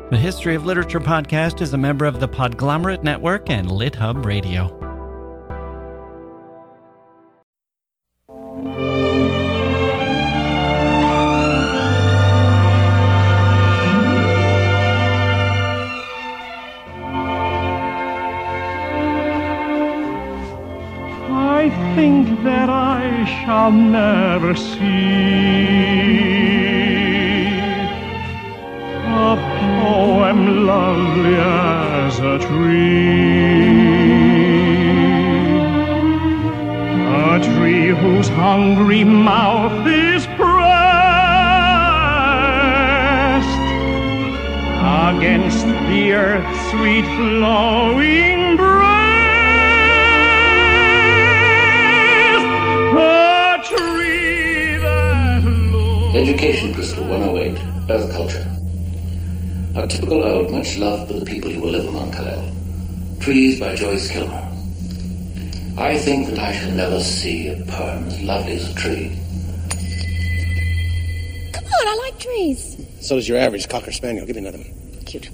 The History of Literature podcast is a member of the Podglomerate Network and LitHub Radio. I think that I shall never see a poem lovely as a tree whose hungry mouth is pressed against the earth's sweet flowing breast, a tree that looks... Education, Crystal 108, Earth Culture. A typical ode, much loved by the people you will live among, Kal-El. Trees by Joyce Kilmer. I think that I shall never see a poem as lovely as a tree. Come on, I like trees. So does your average Cocker Spaniel. Give me another one. Cute.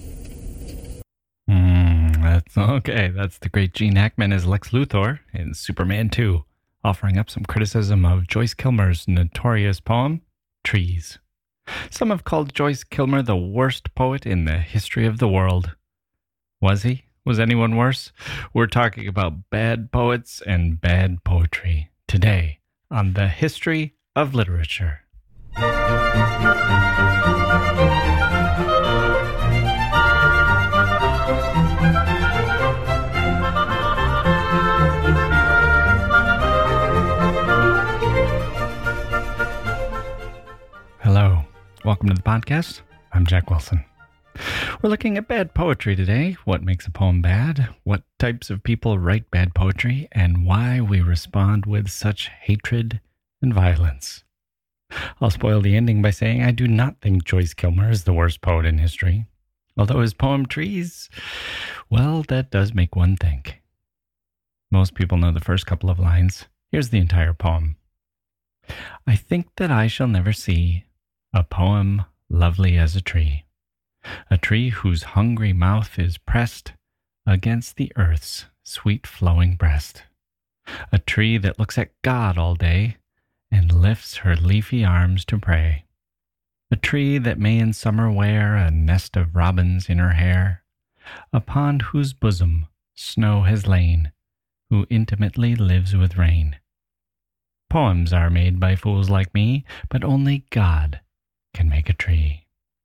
That's okay. That's the great Gene Hackman as Lex Luthor in Superman 2, offering up some criticism of Joyce Kilmer's notorious poem, Trees. Some have called Joyce Kilmer the worst poet in the history of the world. Was he? Was anyone worse? We're talking about bad poets and bad poetry today on the History of Literature. Hello. Welcome to the podcast. I'm Jack Wilson. We're looking at bad poetry today, what makes a poem bad, what types of people write bad poetry, and why we respond with such hatred and violence. I'll spoil the ending by saying I do not think Joyce Kilmer is the worst poet in history. Although his poem Trees, well, that does make one think. Most people know the first couple of lines. Here's the entire poem. I think that I shall never see a poem lovely as a tree whose hungry mouth is pressed against the earth's sweet flowing breast, a tree that looks at God all day and lifts her leafy arms to pray, a tree that may in summer wear a nest of robins in her hair, upon whose bosom snow has lain, who intimately lives with rain. Poems are made by fools like me, but only God can make a tree.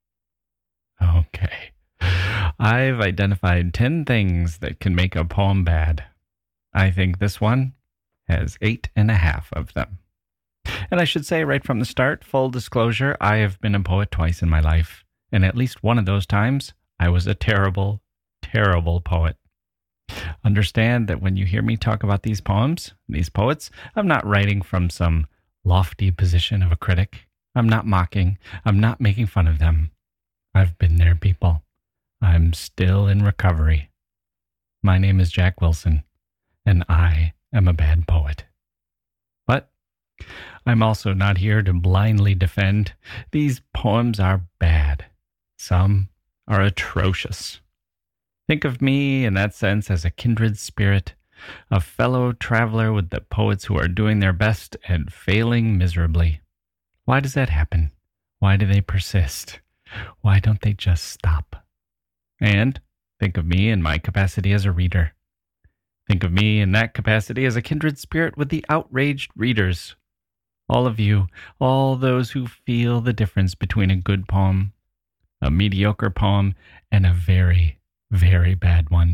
Okay. I've identified 10 things that can make a poem bad. I think this one has 8.5 of them. And I should say right from the start, full disclosure, I have been a poet twice in my life. And at least one of those times, I was a terrible, terrible poet. Understand that when you hear me talk about these poems, these poets, I'm not writing from some lofty position of a critic. I'm not mocking. I'm not making fun of them. I've been there, people. I'm still in recovery. My name is Jack Wilson, and I am a bad poet. But I'm also not here to blindly defend. These poems are bad. Some are atrocious. Think of me in that sense as a kindred spirit, a fellow traveler with the poets who are doing their best and failing miserably. Why does that happen? Why do they persist? Why don't they just stop? And think of me in my capacity as a reader. Think of me in that capacity as a kindred spirit with the outraged readers. All of you, all those who feel the difference between a good poem, a mediocre poem, and a very, very bad one.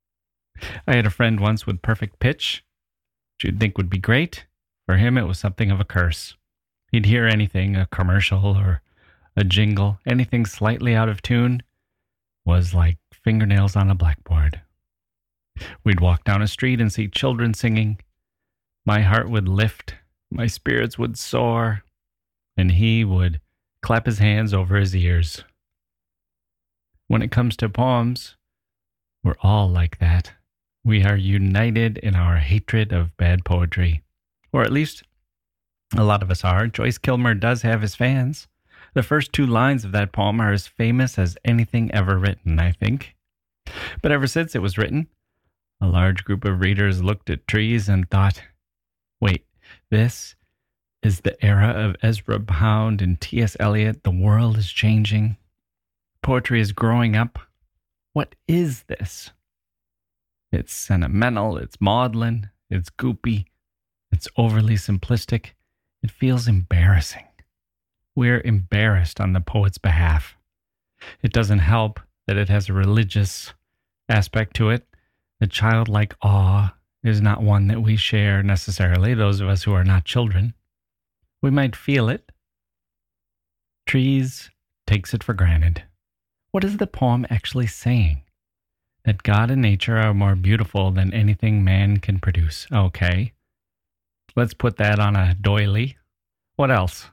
I had a friend once with perfect pitch, which you'd think would be great. For him, it was something of a curse. He'd hear anything, a commercial or a jingle, anything slightly out of tune, was like fingernails on a blackboard. We'd walk down a street and see children singing. My heart would lift, my spirits would soar, and he would clap his hands over his ears. When it comes to poems, we're all like that. We are united in our hatred of bad poetry. Or at least a lot of us are. Joyce Kilmer does have his fans. The first 2 lines of that poem are as famous as anything ever written, I think. But ever since it was written, a large group of readers looked at trees and thought, wait, this is the era of Ezra Pound and T.S. Eliot. The world is changing. Poetry is growing up. What is this? It's sentimental, it's maudlin, it's goopy, it's overly simplistic. It feels embarrassing. We're embarrassed on the poet's behalf. It doesn't help that it has a religious aspect to it. The childlike awe is not one that we share necessarily, those of us who are not children. We might feel it. Trees takes it for granted. What is the poem actually saying? That God and nature are more beautiful than anything man can produce. Okay. Let's put that on a doily. What else?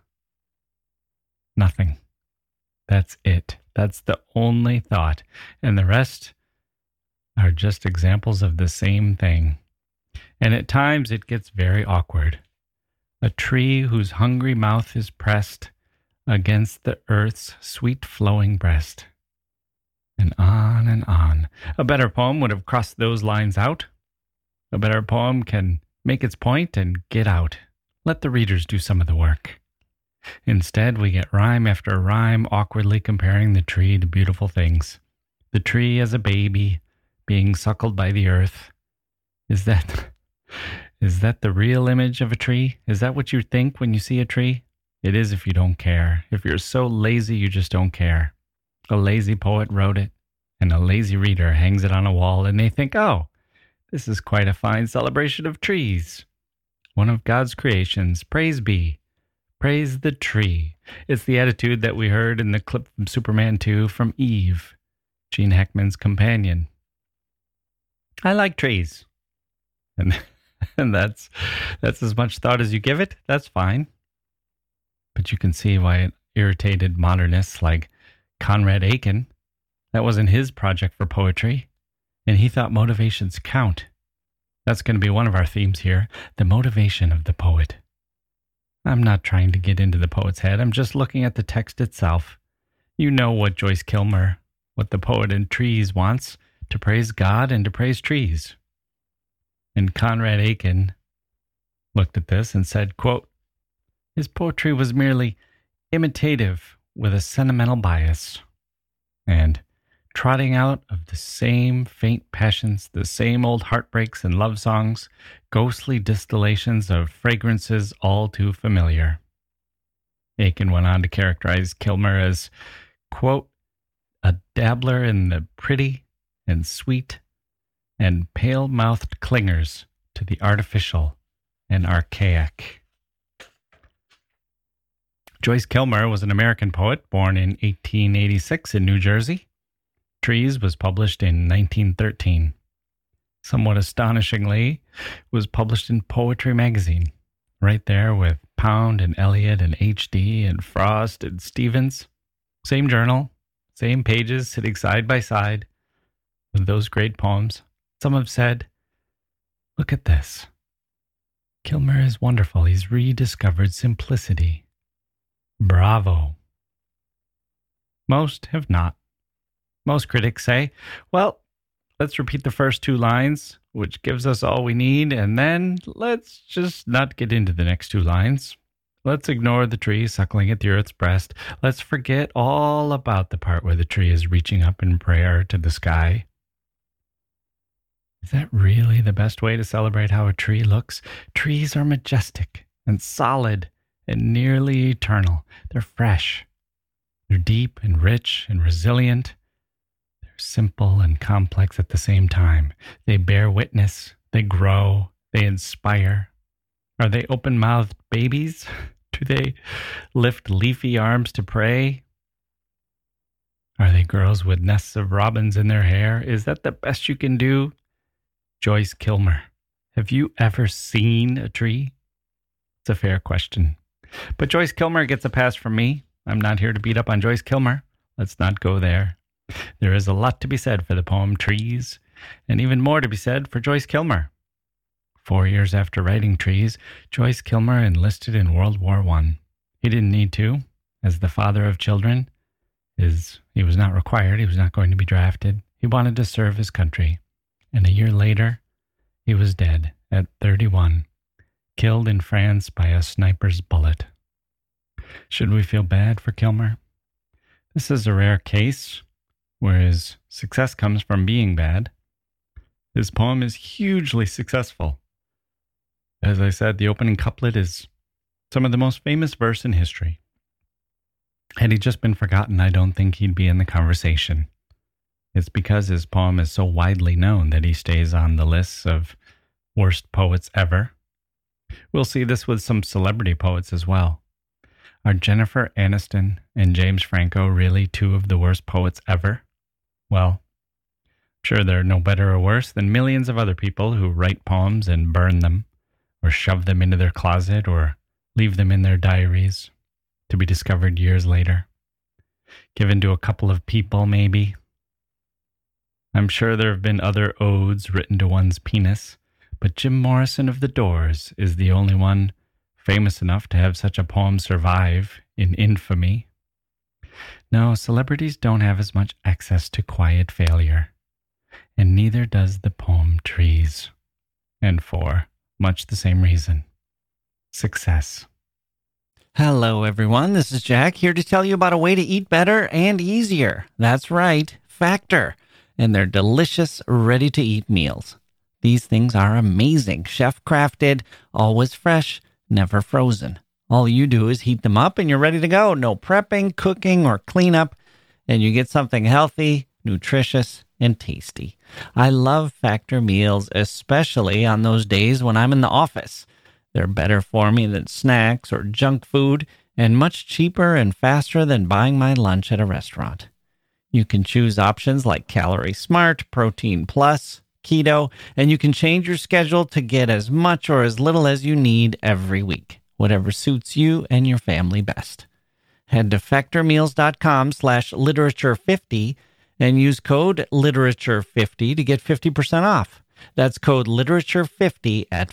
Nothing. That's it. That's the only thought. And the rest are just examples of the same thing. And at times it gets very awkward. A tree whose hungry mouth is pressed against the earth's sweet flowing breast. And on and on. A better poem would have crossed those lines out. A better poem can make its point and get out. Let the readers do some of the work. Instead, we get rhyme after rhyme awkwardly comparing the tree to beautiful things. The tree as a baby being suckled by the earth. Is that the real image of a tree? Is that what you think when you see a tree? It is if you don't care. If you're so lazy, you just don't care. A lazy poet wrote it, and a lazy reader hangs it on a wall, and they think, oh, this is quite a fine celebration of trees. One of God's creations. Praise be. Praise the tree. It's the attitude that we heard in the clip from Superman 2 from Eve, Gene Hackman's companion. I like trees. And that's as much thought as you give it. That's fine. But you can see why it irritated modernists like Conrad Aiken. That wasn't his project for poetry. And he thought motivations count. That's going to be one of our themes here. The motivation of the poet. I'm not trying to get into the poet's head. I'm just looking at the text itself. You know what Joyce Kilmer, what the poet in Trees wants, to praise God and to praise trees. And Conrad Aiken looked at this and said, quote, his poetry was merely imitative with a sentimental bias, and trotting out of the same faint passions, the same old heartbreaks and love songs, ghostly distillations of fragrances all too familiar. Aiken went on to characterize Kilmer as, quote, a dabbler in the pretty and sweet and pale-mouthed clingers to the artificial and archaic. Joyce Kilmer was an American poet born in 1886 in New Jersey. Trees was published in 1913. Somewhat astonishingly, was published in Poetry magazine, right there with Pound and Eliot and H.D. and Frost and Stevens. Same journal, same pages sitting side by side with those great poems. Some have said, look at this. Kilmer is wonderful. He's rediscovered simplicity. Bravo. Most have not. Most critics say, well, let's repeat the first 2 lines, which gives us all we need, and then let's just not get into the next 2 lines. Let's ignore the tree suckling at the earth's breast. Let's forget all about the part where the tree is reaching up in prayer to the sky. Is that really the best way to celebrate how a tree looks? Trees are majestic and solid and nearly eternal. They're fresh. They're deep and rich and resilient. They're simple and complex at the same time. They bear witness. They grow. They inspire. Are they open-mouthed babies? Do they lift leafy arms to pray? Are they girls with nests of robins in their hair? Is that the best you can do? Joyce Kilmer, have you ever seen a tree? It's a fair question. But Joyce Kilmer gets a pass from me. I'm not here to beat up on Joyce Kilmer. Let's not go there. There is a lot to be said for the poem Trees, and even more to be said for Joyce Kilmer. 4 years after writing Trees, Joyce Kilmer enlisted in World War I. He didn't need to, as the father of children, he was not required. He was not going to be drafted. He wanted to serve his country. And a year later, he was dead at 31, killed in France by a sniper's bullet. Should we feel bad for Kilmer? This is a rare case where his success comes from being bad. His poem is hugely successful. As I said, the opening couplet is some of the most famous verse in history. Had he just been forgotten, I don't think he'd be in the conversation. It's because his poem is so widely known that he stays on the lists of worst poets ever. We'll see this with some celebrity poets as well. Are Jennifer Aniston and James Franco really two of the worst poets ever? Well, sure, they're no better or worse than millions of other people who write poems and burn them, or shove them into their closet, or leave them in their diaries to be discovered years later. Given to a couple of people, maybe. I'm sure there have been other odes written to one's penis, but Jim Morrison of The Doors is the only one famous enough to have such a poem survive in infamy. No, celebrities don't have as much access to quiet failure, and neither does the poem Trees. And for much the same reason, success. Hello, everyone. This is Jack, here to tell you about a way to eat better and easier. That's right, Factor, and their delicious, ready-to-eat meals. These things are amazing, chef-crafted, always fresh, never frozen. All you do is heat them up and you're ready to go. No prepping, cooking, or cleanup, and you get something healthy, nutritious, and tasty. I love Factor meals, especially on those days when I'm in the office. They're better for me than snacks or junk food, and much cheaper and faster than buying my lunch at a restaurant. You can choose options like Calorie Smart, Protein Plus, Keto, and you can change your schedule to get as much or as little as you need every week, whatever suits you and your family best. Head to factormeals.com/literature50 and use code literature50 to get 50% off. That's code literature50 at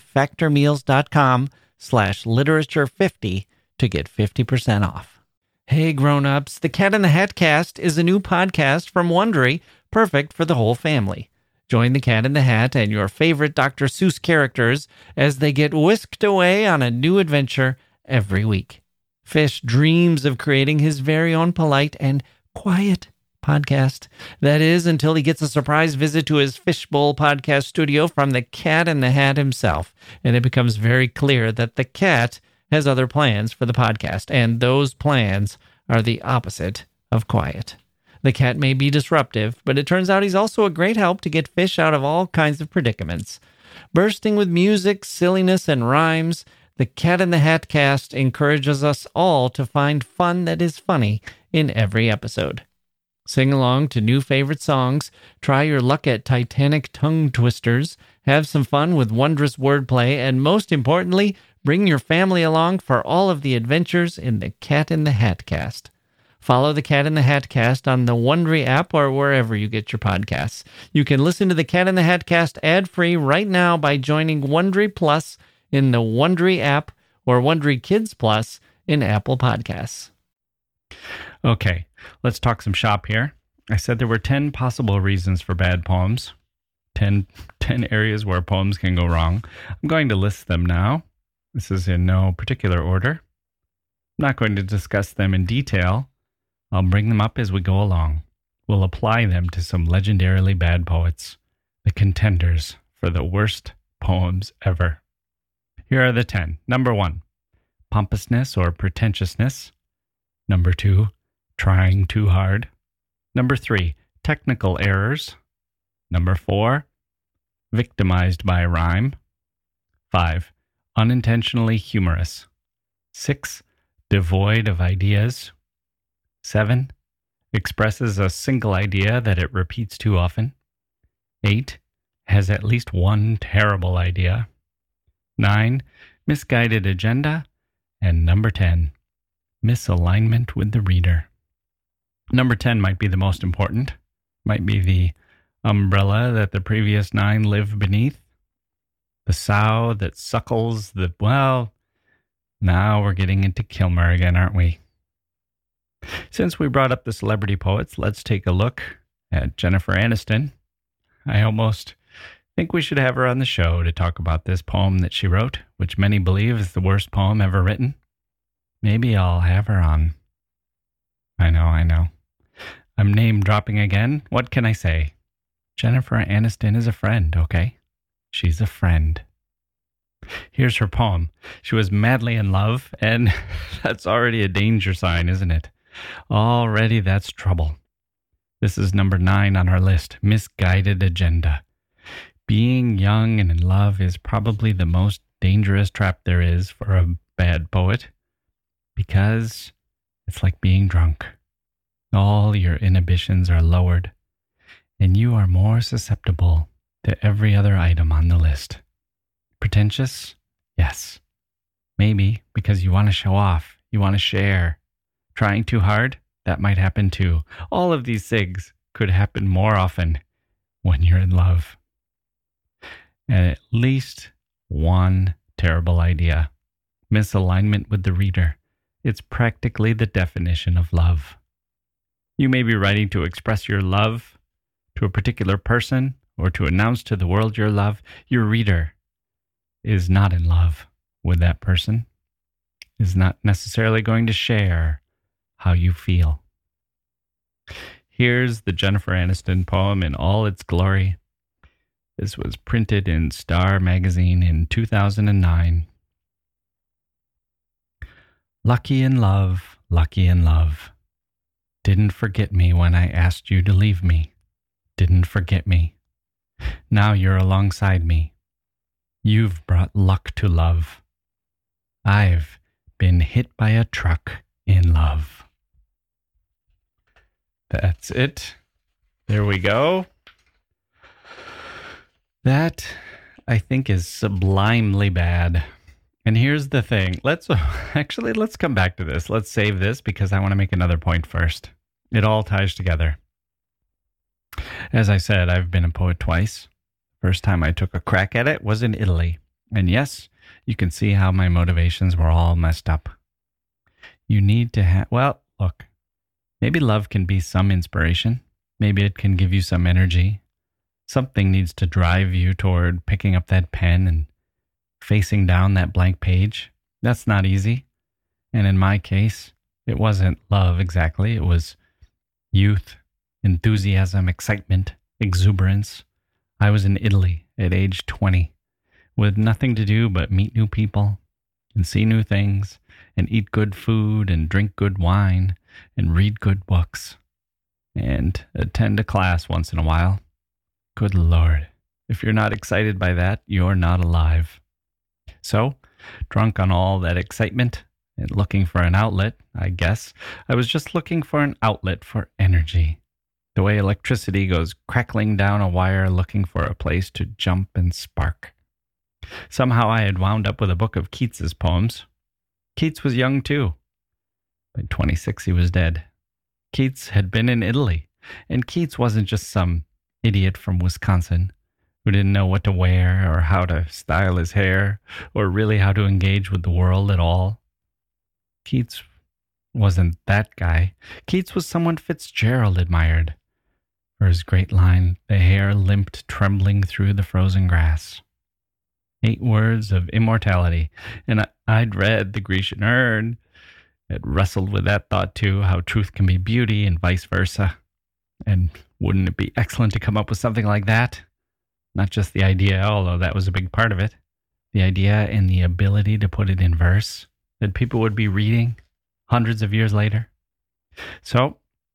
factormeals.com/literature50 to get 50% off. Hey grown-ups, the Cat in the Hat Cast is a new podcast from Wondery, perfect for the whole family. Join the Cat in the Hat and your favorite Dr. Seuss characters as they get whisked away on a new adventure every week. Fish dreams of creating his very own polite and quiet podcast. That is, until he gets a surprise visit to his Fishbowl podcast studio from the Cat in the Hat himself, and it becomes very clear that the cat has other plans for the podcast, and those plans are the opposite of quiet. The cat may be disruptive, but it turns out he's also a great help to get Fish out of all kinds of predicaments. Bursting with music, silliness, and rhymes, the Cat in the Hat Cast encourages us all to find fun that is funny in every episode. Sing along to new favorite songs, try your luck at Titanic tongue twisters, have some fun with wondrous wordplay, and most importantly, bring your family along for all of the adventures in the Cat in the Hat Cast. Follow the Cat in the Hat Cast on the Wondery app or wherever you get your podcasts. You can listen to the Cat in the Hat Cast ad-free right now by joining Wondery Plus in the Wondery app or Wondery Kids Plus in Apple Podcasts. Okay, let's talk some shop here. I said there were 10 possible reasons for bad poems. 10 areas where poems can go wrong. I'm going to list them now. This is in no particular order. I'm not going to discuss them in detail. I'll bring them up as we go along. We'll apply them to some legendarily bad poets, the contenders for the worst poems ever. Here are the 10. Number 1, pompousness or pretentiousness. Number 2, trying too hard. Number 3, technical errors. Number 4, victimized by rhyme. 5, unintentionally humorous. 6, devoid of ideas. 7, expresses a single idea that it repeats too often. 8, has at least one terrible idea. 9, misguided agenda. And number 10, misalignment with the reader. Number 10 might be the most important, might be the umbrella that the previous 9 live beneath. The sow that suckles the, well, now we're getting into Kilmer again, aren't we? Since we brought up the celebrity poets, let's take a look at Jennifer Aniston. I almost think we should have her on the show to talk about this poem that she wrote, which many believe is the worst poem ever written. Maybe I'll have her on. I know. I'm name dropping again. What can I say? Jennifer Aniston is a friend, okay? She's a friend. Here's her poem. She was madly in love, and that's already a danger sign, isn't it? Already that's trouble. This is number 9 on our list, misguided agenda. Being young and in love is probably the most dangerous trap there is for a bad poet, because it's like being drunk. All your inhibitions are lowered, and you are more susceptible to every other item on the list. Pretentious? Yes. Maybe because you want to show off, you want to share. Trying too hard? That might happen too. All of these things could happen more often when you're in love. And at least one terrible idea. Misalignment with the reader. It's practically the definition of love. You may be writing to express your love to a particular person or to announce to the world your love. Your reader is not in love with that person, is not necessarily going to share how you feel. Here's the Jennifer Aniston poem in all its glory. This was printed in Star magazine in 2009. Lucky in love, lucky in love. Didn't forget me when I asked you to leave me. Didn't forget me. Now you're alongside me. You've brought luck to love. I've been hit by a truck in love. That's it. There we go. That, I think, is sublimely bad. And here's the thing. Let's come back to this. Let's save this because I want to make another point first. It all ties together. As I said, I've been a poet twice. First time I took a crack at it was in Italy. And yes, you can see how my motivations were all messed up. You need to have, well, look, maybe love can be some inspiration. Maybe it can give you some energy. Something needs to drive you toward picking up that pen and facing down that blank page. That's not easy. And in my case, it wasn't love exactly. It was youth, enthusiasm, excitement, exuberance. I was in Italy at age 20 with nothing to do but meet new people and see new things and eat good food and drink good wine and read good books and attend a class once in a while. Good Lord. If you're not excited by that, you're not alive. So, drunk on all that excitement and looking for an outlet, I guess, I was just looking for an outlet for energy. The way electricity goes crackling down a wire looking for a place to jump and spark. Somehow I had wound up with a book of Keats's poems. Keats was young too. By 26 he was dead. Keats had been in Italy, and Keats wasn't just some idiot from Wisconsin who didn't know what to wear or how to style his hair or really how to engage with the world at all. Keats wasn't that guy. Keats was someone Fitzgerald admired. For his great line, the hair limped trembling through the frozen grass. 8 words of immortality. And I'd read The Grecian Urn. Had wrestled with that thought too, how truth can be beauty and vice versa. And wouldn't it be excellent to come up with something like that? Not just the idea, although that was a big part of it. The idea and the ability to put it in verse that people would be reading hundreds of years later. So,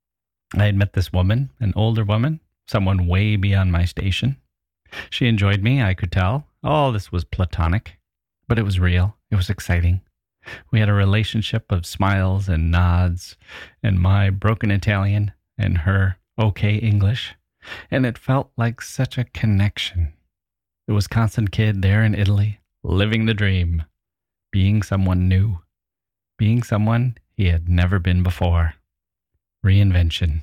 I had met this woman, an older woman, someone way beyond my station. She enjoyed me, I could tell. All this was platonic, but it was real. It was exciting. We had a relationship of smiles and nods, and my broken Italian and her okay English, and it felt like such a connection. The Wisconsin kid there in Italy, living the dream, being someone new, being someone he had never been before. Reinvention.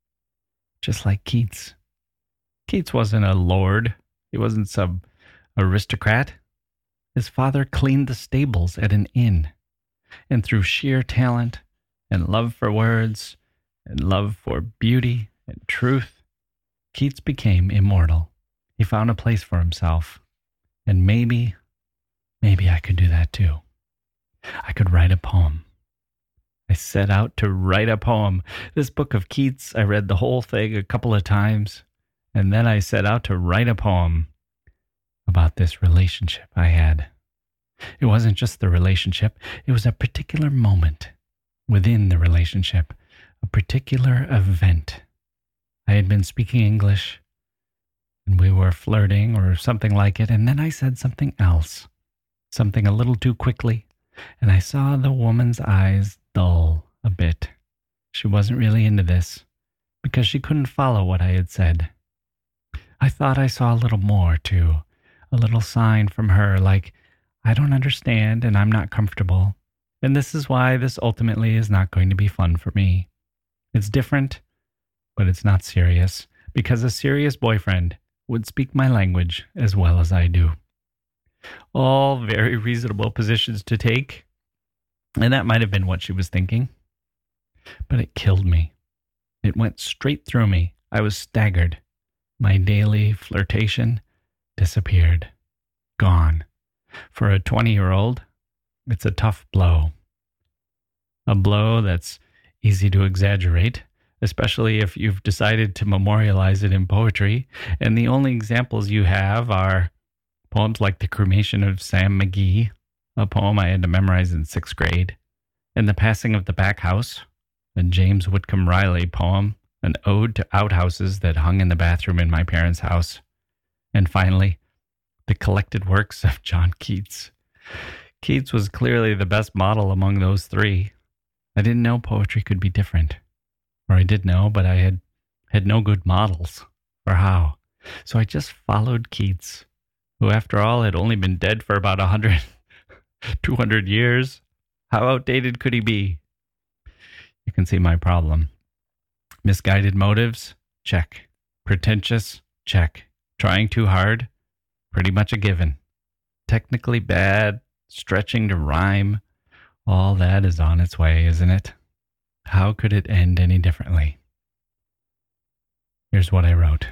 Just like Keats. Keats wasn't a lord. He wasn't some aristocrat. His father cleaned the stables at an inn, and through sheer talent, and love for words and love for beauty and truth, Keats became immortal. He found a place for himself. And maybe I could do that too. I could write a poem. I set out to write a poem. This book of Keats, I read the whole thing a couple of times, and then I set out to write a poem about this relationship I had. It wasn't just the relationship, it was a particular moment within the relationship, a particular event. I had been speaking English, and we were flirting or something like it, and then I said something else, something a little too quickly, and I saw the woman's eyes dull a bit. She wasn't really into this, because she couldn't follow what I had said. I thought I saw a little more, too, a little sign from her, like, I don't understand and I'm not comfortable, and this is why this ultimately is not going to be fun for me. It's different, but it's not serious, because a serious boyfriend would speak my language as well as I do. All very reasonable positions to take, and that might have been what she was thinking. But it killed me. It went straight through me. I was staggered. My daily flirtation disappeared. Gone. For a 20-year-old, it's a tough blow. A blow that's easy to exaggerate, especially if you've decided to memorialize it in poetry, and the only examples you have are poems like The Cremation of Sam McGee, a poem I had to memorize in 6th grade, and The Passing of the Back House, a James Whitcomb Riley poem, an ode to outhouses that hung in the bathroom in my parents' house, and finally, the collected works of John Keats. Keats was clearly the best model among those three. I didn't know poetry could be different. Or I did know, but I had no good models for how. So I just followed Keats, who after all had only been dead for about 100, 200 years. How outdated could he be? You can see my problem. Misguided motives? Check. Pretentious? Check. Trying too hard? Pretty much a given. Technically bad? Stretching to rhyme? All that is on its way, isn't it? How could it end any differently? Here's what I wrote.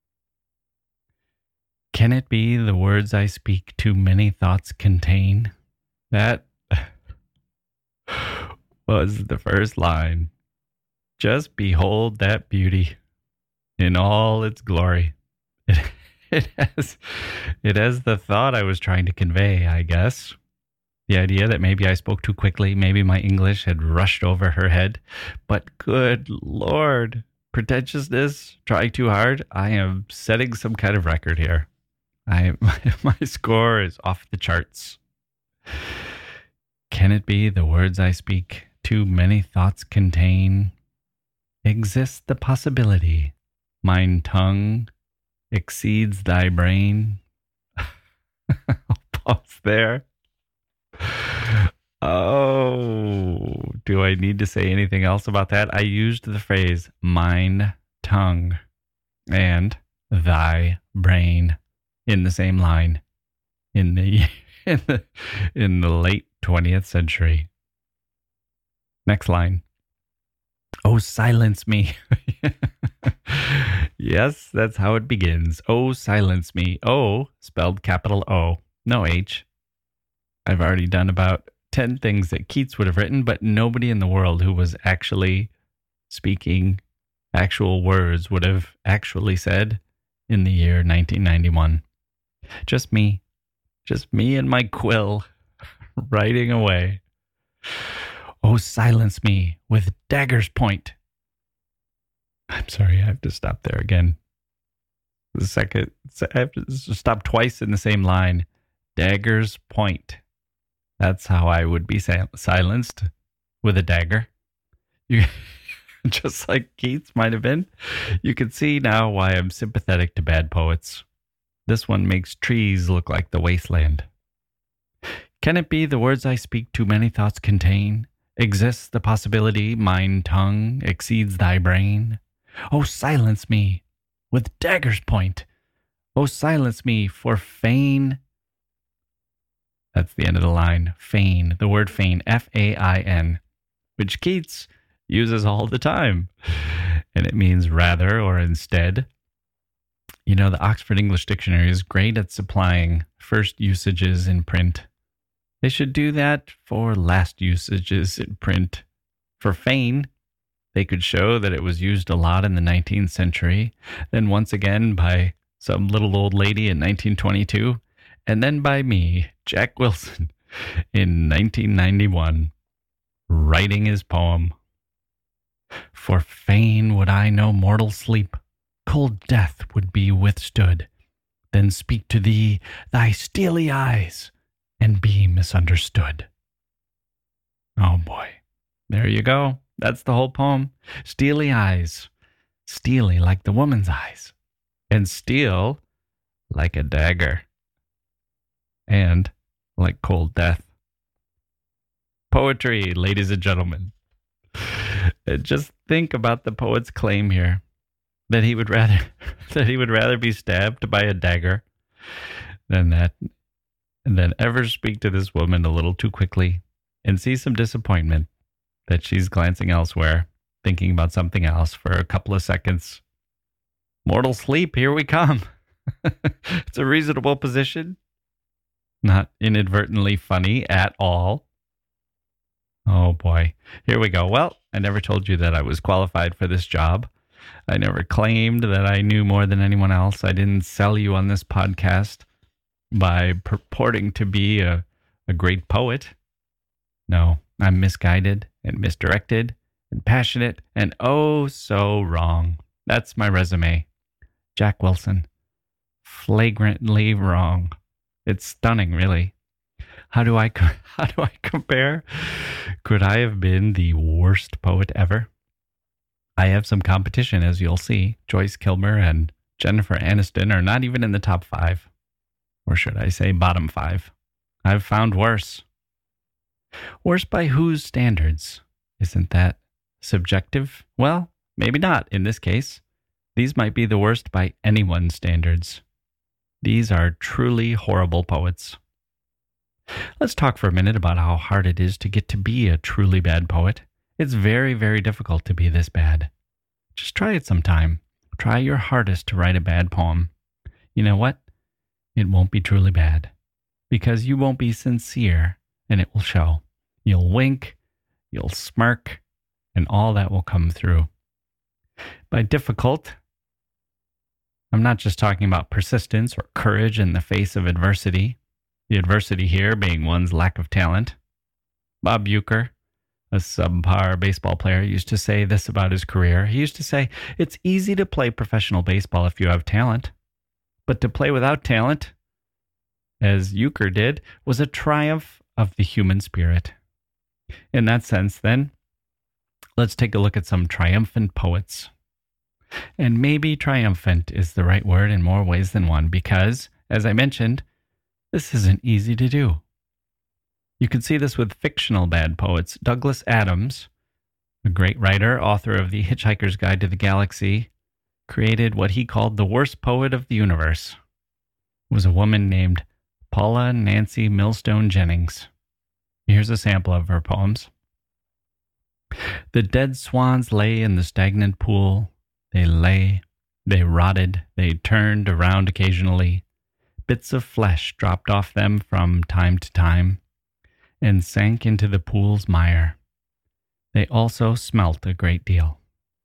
Can it be the words I speak too many thoughts contain? That was the first line. Just behold that beauty in all its glory. It has the thought I was trying to convey, I guess. The idea that maybe I spoke too quickly, maybe my English had rushed over her head. But good Lord, pretentiousness, trying too hard. I am setting some kind of record here. My score is off the charts. Can it be the words I speak too many thoughts contain? Exists the possibility mine tongue exceeds thy brain? I'll pause there. Oh, do I need to say anything else about that? I used the phrase mine tongue and thy brain in the same line in the late 20th century. Next line. Oh, silence me. Yes, that's how it begins. Oh, silence me. O, spelled capital O, no H. I've already done about 10 things that Keats would have written, but nobody in the world who was actually speaking actual words would have actually said in the year 1991. Just me and my quill writing away. Oh, silence me with dagger's point. I'm sorry, I have to stop there again. I have to stop twice in the same line. Dagger's point. That's how I would be silenced, with a dagger. Just like Keats might have been. You can see now why I'm sympathetic to bad poets. This one makes trees look like the wasteland. Can it be the words I speak too many thoughts contain? Exists the possibility mine tongue exceeds thy brain? Oh, silence me with dagger's point. Oh, silence me for fain. That's the end of the line. Fain. The word fain. F-A-I-N. which Keats uses all the time. And it means rather or instead. You know, the Oxford English Dictionary is great at supplying first usages in print. They should do that for last usages in print. For feign, they could show that it was used a lot in the 19th century, then once again by some little old lady in 1922, and then by me, Jack Wilson, in 1991, writing his poem. For fain would I no mortal sleep, cold death would be withstood, then speak to thee thy steely eyes, and be misunderstood. Oh boy, there you go. That's the whole poem. Steely eyes, steely like the woman's eyes, and steel like a dagger, and like cold death. Poetry, ladies and gentlemen. Just think about the poet's claim here that he would rather be stabbed by a dagger than ever speak to this woman a little too quickly and see some disappointment that she's glancing elsewhere, thinking about something else for a couple of seconds. Mortal sleep, here we come. It's a reasonable position. Not inadvertently funny at all. Oh boy, here we go. Well, I never told you that I was qualified for this job. I never claimed that I knew more than anyone else. I didn't sell you on this podcast by purporting to be a great poet. No, I'm misguided and misdirected and passionate and oh so wrong. That's my resume. Jack Wilson. Flagrantly wrong. It's stunning, really. How do I compare? Could I have been the worst poet ever? I have some competition, as you'll see. Joyce Kilmer and Jennifer Aniston are not even in the top 5. Or should I say bottom 5. I've found worse. Worse by whose standards? Isn't that subjective? Well, maybe not in this case. These might be the worst by anyone's standards. These are truly horrible poets. Let's talk for a minute about how hard it is to get to be a truly bad poet. It's very, very difficult to be this bad. Just try it sometime. Try your hardest to write a bad poem. You know what? It won't be truly bad because you won't be sincere and it will show. You'll wink, you'll smirk, and all that will come through. By difficult, I'm not just talking about persistence or courage in the face of adversity. The adversity here being one's lack of talent. Bob Uecker, a subpar baseball player, used to say this about his career. He used to say, it's easy to play professional baseball if you have talent. But to play without talent, as Uecker did, was a triumph of the human spirit. In that sense, then, let's take a look at some triumphant poets. And maybe triumphant is the right word in more ways than one, because, as I mentioned, this isn't easy to do. You can see this with fictional bad poets. Douglas Adams, a great writer, author of The Hitchhiker's Guide to the Galaxy, created what he called the worst poet of the universe. It was a woman named Paula Nancy Millstone Jennings. Here's a sample of her poems. The dead swans lay in the stagnant pool. They lay, they rotted, they turned around occasionally. Bits of flesh dropped off them from time to time and sank into the pool's mire. They also smelt a great deal.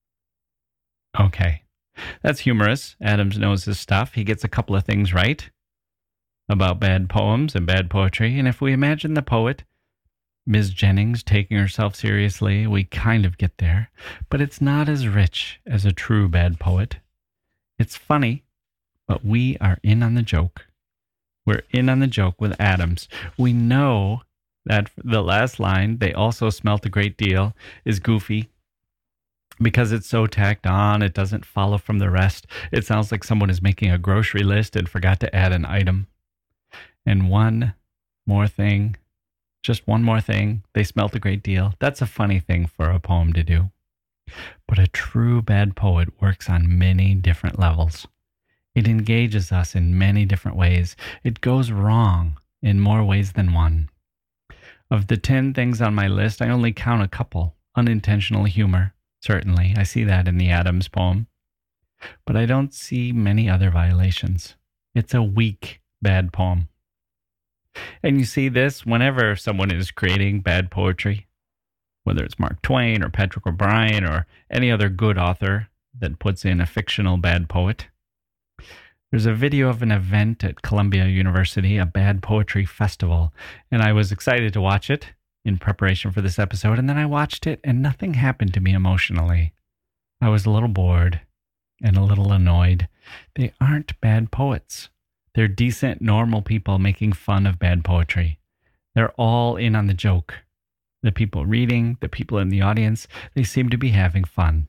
Okay, that's humorous. Adams knows his stuff. He gets a couple of things right about bad poems and bad poetry. And if we imagine the poet, Ms. Jennings, taking herself seriously, we kind of get there. But it's not as rich as a true bad poet. It's funny, but we are in on the joke. We're in on the joke with Adams. We know that the last line, they also smelt a great deal, is goofy. Because it's so tacked on, it doesn't follow from the rest. It sounds like someone is making a grocery list and forgot to add an item. And one more thing, just one more thing, they smelt a great deal. That's a funny thing for a poem to do. But a true bad poet works on many different levels. It engages us in many different ways. It goes wrong in more ways than one. Of the 10 things on my list, I only count a couple unintentional humor. Certainly, I see that in the Adams poem. But I don't see many other violations. It's a weak, bad poem. And you see this whenever someone is creating bad poetry, whether it's Mark Twain or Patrick O'Brian or any other good author that puts in a fictional bad poet. There's a video of an event at Columbia University, a bad poetry festival, and I was excited to watch it in preparation for this episode, and then I watched it and nothing happened to me emotionally. I was a little bored and a little annoyed. They aren't bad poets. They're decent, normal people making fun of bad poetry. They're all in on the joke. The people reading, the people in the audience, they seem to be having fun.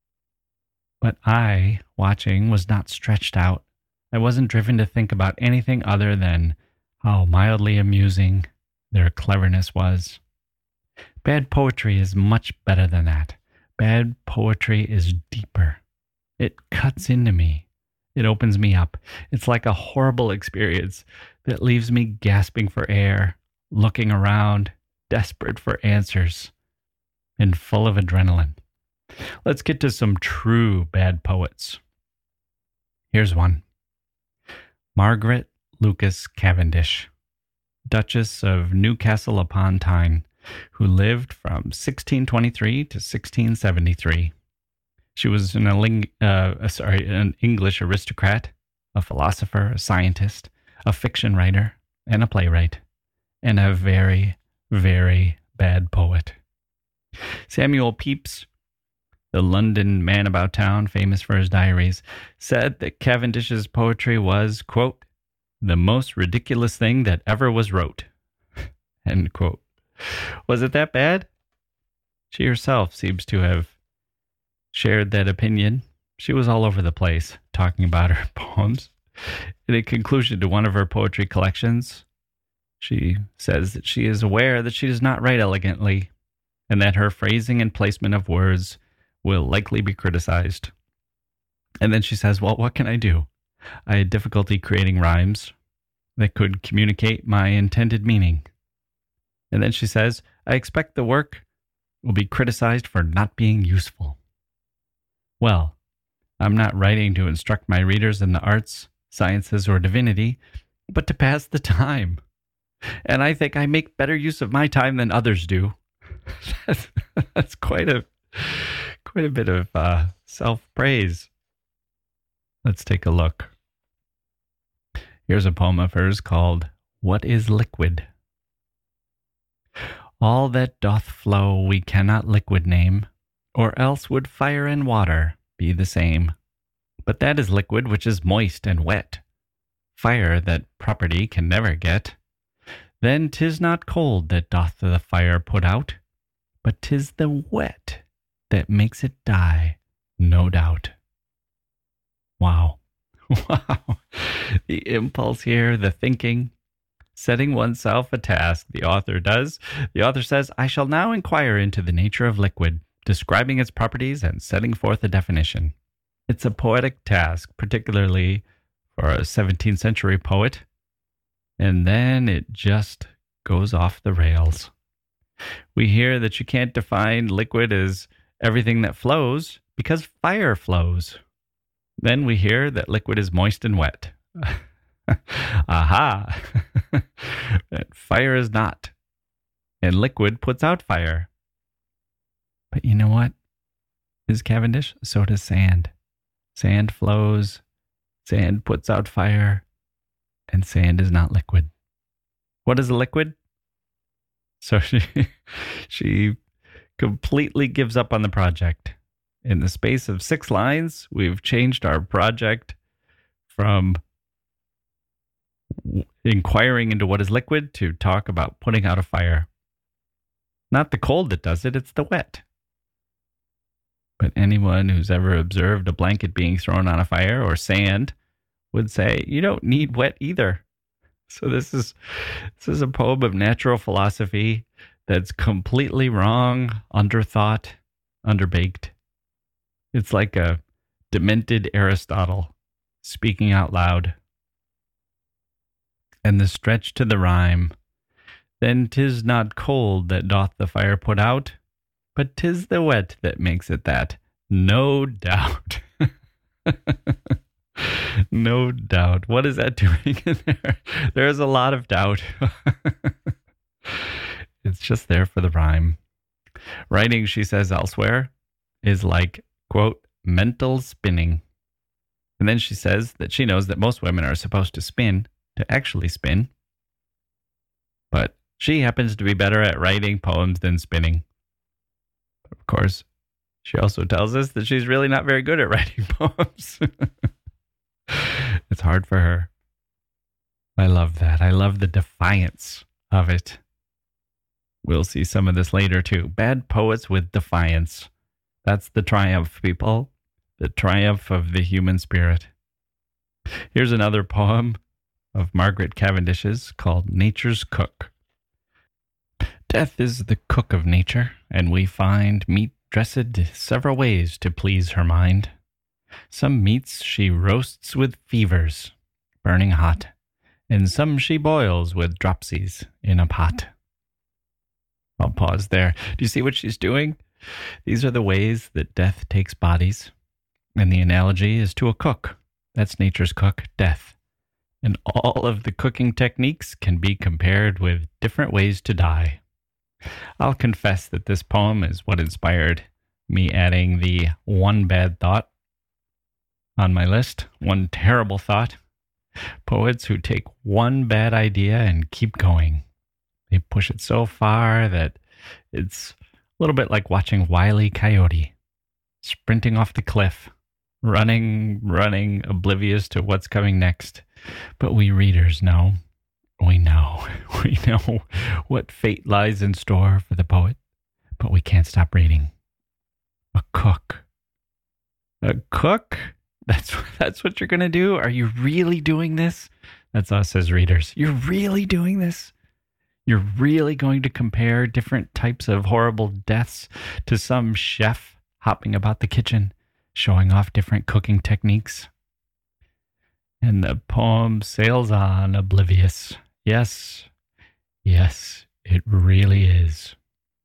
But I, watching, was not stretched out. I wasn't driven to think about anything other than how mildly amusing their cleverness was. Bad poetry is much better than that. Bad poetry is deeper. It cuts into me. It opens me up. It's like a horrible experience that leaves me gasping for air, looking around, desperate for answers, and full of adrenaline. Let's get to some true bad poets. Here's one. Margaret Lucas Cavendish, Duchess of Newcastle upon Tyne, who lived from 1623 to 1673. She was an English aristocrat, a philosopher, a scientist, a fiction writer, and a playwright, and a very, very bad poet. Samuel Pepys, the London man about town, famous for his diaries, said that Cavendish's poetry was, quote, the most ridiculous thing that ever was wrote, end quote. Was it that bad? She herself seems to have shared that opinion. She was all over the place talking about her poems. In a conclusion to one of her poetry collections, she says that she is aware that she does not write elegantly and that her phrasing and placement of words will likely be criticized. And then she says, well, what can I do? I had difficulty creating rhymes that could communicate my intended meaning. And then she says, I expect the work will be criticized for not being useful. Well, I'm not writing to instruct my readers in the arts, sciences, or divinity, but to pass the time. And I think I make better use of my time than others do. That's quite a bit of self-praise. Let's take a look. Here's a poem of hers called What is Liquid? All that doth flow we cannot liquid name, or else would fire and water be the same. But that is liquid which is moist and wet. Fire that property can never get. Then 'tis not cold that doth the fire put out, but 'tis the wet that makes it die, no doubt. Wow. Wow. The impulse here, the thinking, setting oneself a task, the author does. The author says, I shall now inquire into the nature of liquid, describing its properties and setting forth a definition. It's a poetic task, particularly for a 17th century poet. And then it just goes off the rails. We hear that you can't define liquid as everything that flows because fire flows. Then we hear that liquid is moist and wet. Aha! That fire is not. And liquid puts out fire. But you know what? Is Cavendish? So does sand. Sand flows. Sand puts out fire. And sand is not liquid. What is a liquid? So she completely gives up on the project. In the space of 6 lines, we've changed our project from inquiring into what is liquid to talk about putting out a fire. Not the cold that does it, it's the wet. But anyone who's ever observed a blanket being thrown on a fire or sand would say, you don't need wet either. So this is a poem of natural philosophy that's completely wrong, underthought, underbaked. It's like a demented Aristotle speaking out loud. And the stretch to the rhyme, then 'tis not cold that doth the fire put out, but 'tis the wet that makes it that. No doubt. No doubt. What is that doing in there? There's a lot of doubt. It's just there for the rhyme. Writing, she says elsewhere, is like, quote, mental spinning. And then she says that she knows that most women are supposed to spin, to actually spin. But she happens to be better at writing poems than spinning. Of course, she also tells us that she's really not very good at writing poems. It's hard for her. I love that. I love the defiance of it. We'll see some of this later, too. Bad poets with defiance. That's the triumph, people. The triumph of the human spirit. Here's another poem of Margaret Cavendish's called Nature's Cook. Death is the cook of nature, and we find meat dressed several ways to please her mind. Some meats she roasts with fevers, burning hot, and some she boils with dropsies in a pot. I'll pause there. Do you see what she's doing? These are the ways that death takes bodies, and the analogy is to a cook. That's nature's cook, death. And all of the cooking techniques can be compared with different ways to die. I'll confess that this poem is what inspired me adding the one bad thought on my list. One terrible thought. Poets who take one bad idea and keep going. They push it so far that it's a little bit like watching Wile E. Coyote sprinting off the cliff, running, oblivious to what's coming next. But we readers know. We know what fate lies in store for the poet, but we can't stop reading. A cook. A cook? That's what you're going to do? Are you really doing this? That's us as readers. You're really doing this? You're really going to compare different types of horrible deaths to some chef hopping about the kitchen, showing off different cooking techniques? And the poem sails on, oblivious. Yes, it really is.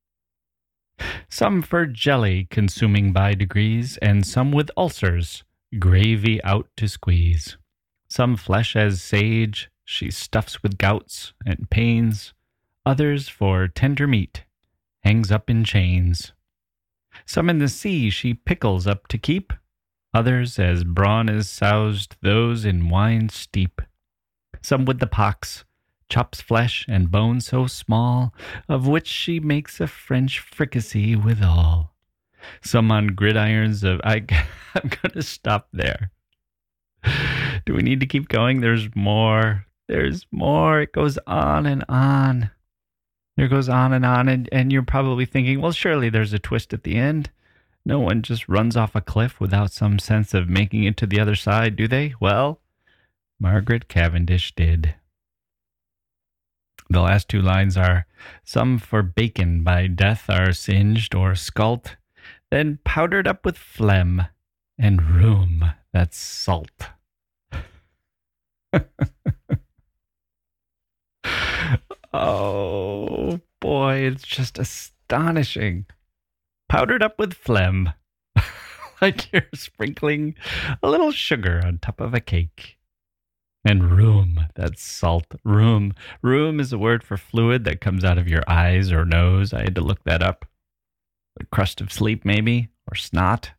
Some for jelly consuming by degrees, and some with ulcers, gravy out to squeeze. Some flesh as sage she stuffs with gouts and pains, others for tender meat hangs up in chains. Some in the sea she pickles up to keep, others as brawn is soused, those in wine steep. Some with the pox chops flesh and bone so small, of which she makes a French fricassee withal. Some on gridirons of... I'm going to stop there. Do we need to keep going? There's more. There's more. It goes on and on. It goes on, and you're probably thinking, well, surely there's a twist at the end. No one just runs off a cliff without some sense of making it to the other side, do they? Well, Margaret Cavendish did. The last two lines are, some for bacon by death are singed or scalt, then powdered up with phlegm and rheum that's salt. Oh, boy, it's just astonishing. Powdered up with phlegm, like you're sprinkling a little sugar on top of a cake. And rheum, that's salt. Rheum is a word for fluid that comes out of your eyes or nose. I had to look that up. A crust of sleep, maybe, or snot.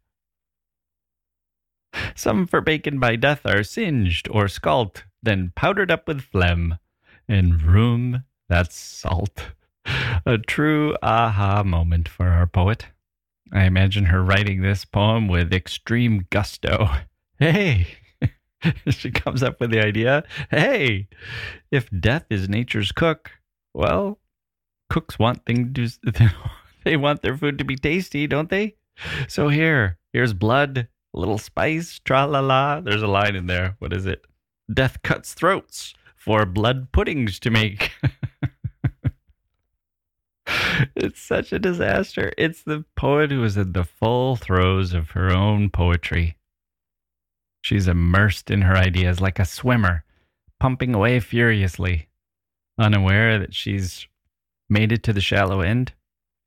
Some for bacon by death are singed or scalt, then powdered up with phlegm. And rheum, that's salt. A true aha moment for our poet. I imagine her writing this poem with extreme gusto. Hey! She comes up with the idea, hey, if death is nature's cook, well, cooks want things they want their food to be tasty, don't they? So here's blood, a little spice, tra-la-la. There's a line in there. What is it? Death cuts throats for blood puddings to make. It's such a disaster. It's the poet who is in the full throes of her own poetry. She's immersed in her ideas like a swimmer, pumping away furiously, unaware that she's made it to the shallow end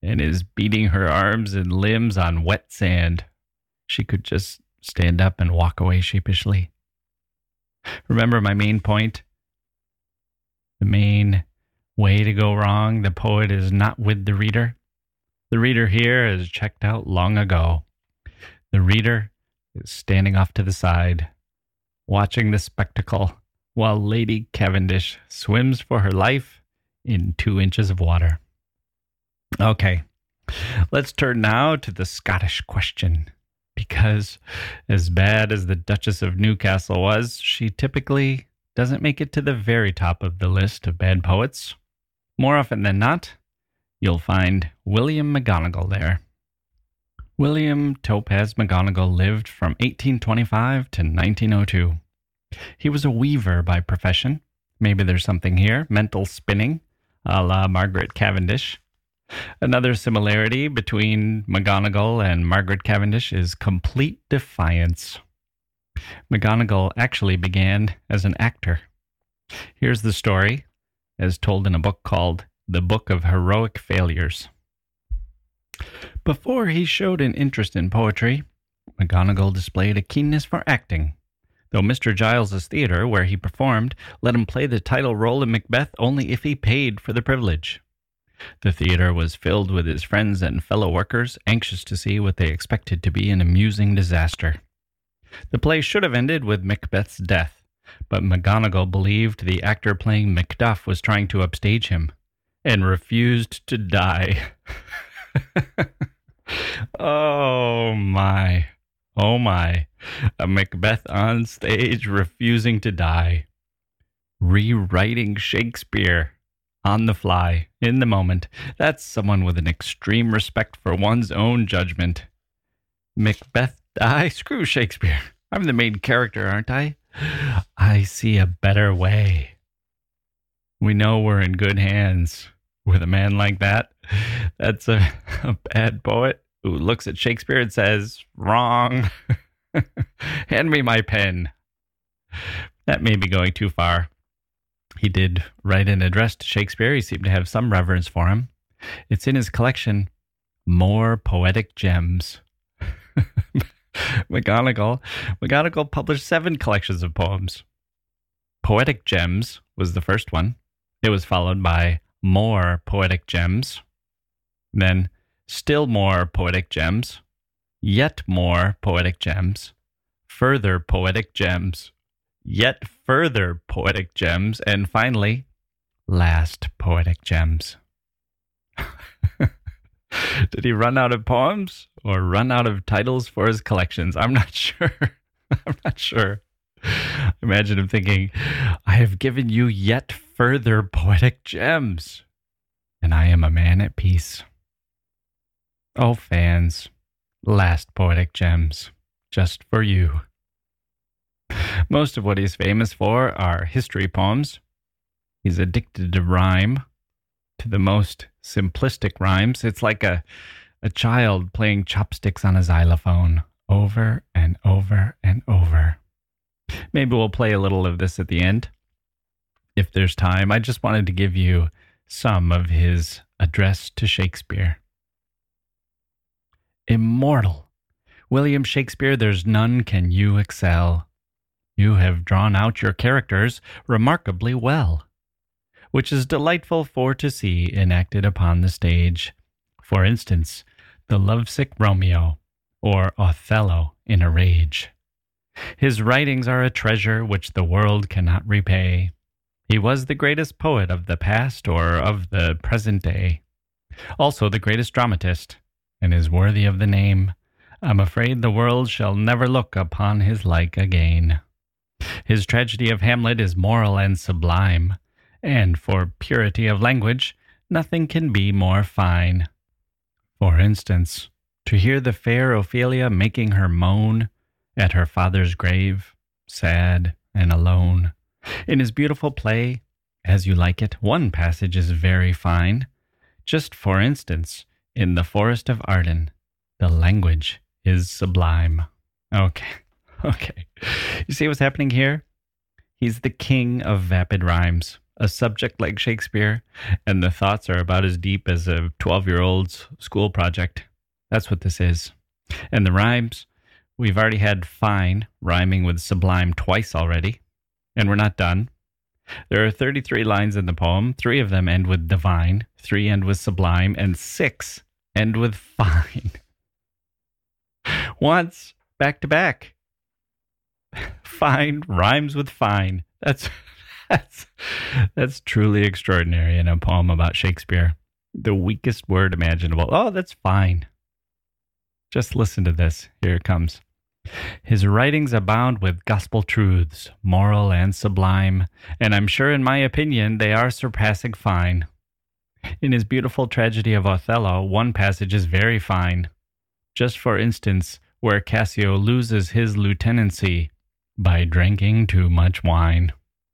and is beating her arms and limbs on wet sand. She could just stand up and walk away sheepishly. Remember my main point? The main way to go wrong, the poet is not with the reader. The reader here is checked out long ago. The reader is standing off to the side, watching the spectacle while Lady Cavendish swims for her life in 2 inches of water. Okay, let's turn now to the Scottish question, because as bad as the Duchess of Newcastle was, she typically doesn't make it to the very top of the list of bad poets. More often than not, you'll find William McGonagall there. William Topaz McGonagall lived from 1825 to 1902. He was a weaver by profession. Maybe there's something here. Mental spinning, a la Margaret Cavendish. Another similarity between McGonagall and Margaret Cavendish is complete defiance. McGonagall actually began as an actor. Here's the story, as told in a book called The Book of Heroic Failures. Before he showed an interest in poetry, McGonagall displayed a keenness for acting, though Mr. Giles's theater, where he performed, let him play the title role in Macbeth only if he paid for the privilege. The theater was filled with his friends and fellow workers, anxious to see what they expected to be an amusing disaster. The play should have ended with Macbeth's death, but McGonagall believed the actor playing Macduff was trying to upstage him, and refused to die. Oh my. Oh my. A Macbeth on stage refusing to die. Rewriting Shakespeare on the fly, in the moment. That's someone with an extreme respect for one's own judgment. Macbeth die? Screw Shakespeare. I'm the main character, aren't I? I see a better way. We know we're in good hands with a man like that. That's a bad poet who looks at Shakespeare and says, wrong. Hand me my pen. That may be going too far. He did write an address to Shakespeare. He seemed to have some reverence for him. It's in his collection, More Poetic Gems. McGonagall published 7 collections of poems. Poetic Gems was the first one. It was followed by More Poetic Gems. Then Still More Poetic Gems. Yet More Poetic Gems. Further Poetic Gems. Yet Further Poetic Gems. And finally, Last Poetic Gems. Did he run out of poems or run out of titles for his collections? I'm not sure. I'm not sure. Imagine him thinking, I have given you yet further poetic gems, and I am a man at peace. Oh, fans, last poetic gems, just for you. Most of what he's famous for are history poems. He's addicted to rhyme, to the most simplistic rhymes. It's like a child playing chopsticks on a xylophone over and over and over. Maybe we'll play a little of this at the end, if there's time. I just wanted to give you some of his address to Shakespeare. Immortal. William Shakespeare, there's none can you excel. You have drawn out your characters remarkably well, which is delightful for to see enacted upon the stage. For instance, the lovesick Romeo, or Othello in a rage. His writings are a treasure which the world cannot repay. He was the greatest poet of the past or of the present day. Also the greatest dramatist, and is worthy of the name. I'm afraid the world shall never look upon his like again. His tragedy of Hamlet is moral and sublime, and for purity of language, nothing can be more fine. For instance, to hear the fair Ophelia making her moan at her father's grave, sad and alone. In his beautiful play, As You Like It, one passage is very fine. Just for instance, in The Forest of Arden, the language is sublime. Okay. You see what's happening here? He's the king of vapid rhymes. a subject like Shakespeare, and the thoughts are about as deep as a 12-year-old's school project. That's what this is. And the rhymes, we've already had fine rhyming with sublime twice already, and we're not done. There are 33 lines in the poem. 3 of them end with divine, 3 end with sublime, and 6 end with fine. Once, back to back. Fine rhymes with fine. That's truly extraordinary in a poem about Shakespeare. The weakest word imaginable. Oh, that's fine. Just listen to this. Here it comes. His writings abound with gospel truths, moral and sublime, and I'm sure in my opinion they are surpassing fine. In his beautiful tragedy of Othello, one passage is very fine. Just for instance, where Cassio loses his lieutenancy by drinking too much wine.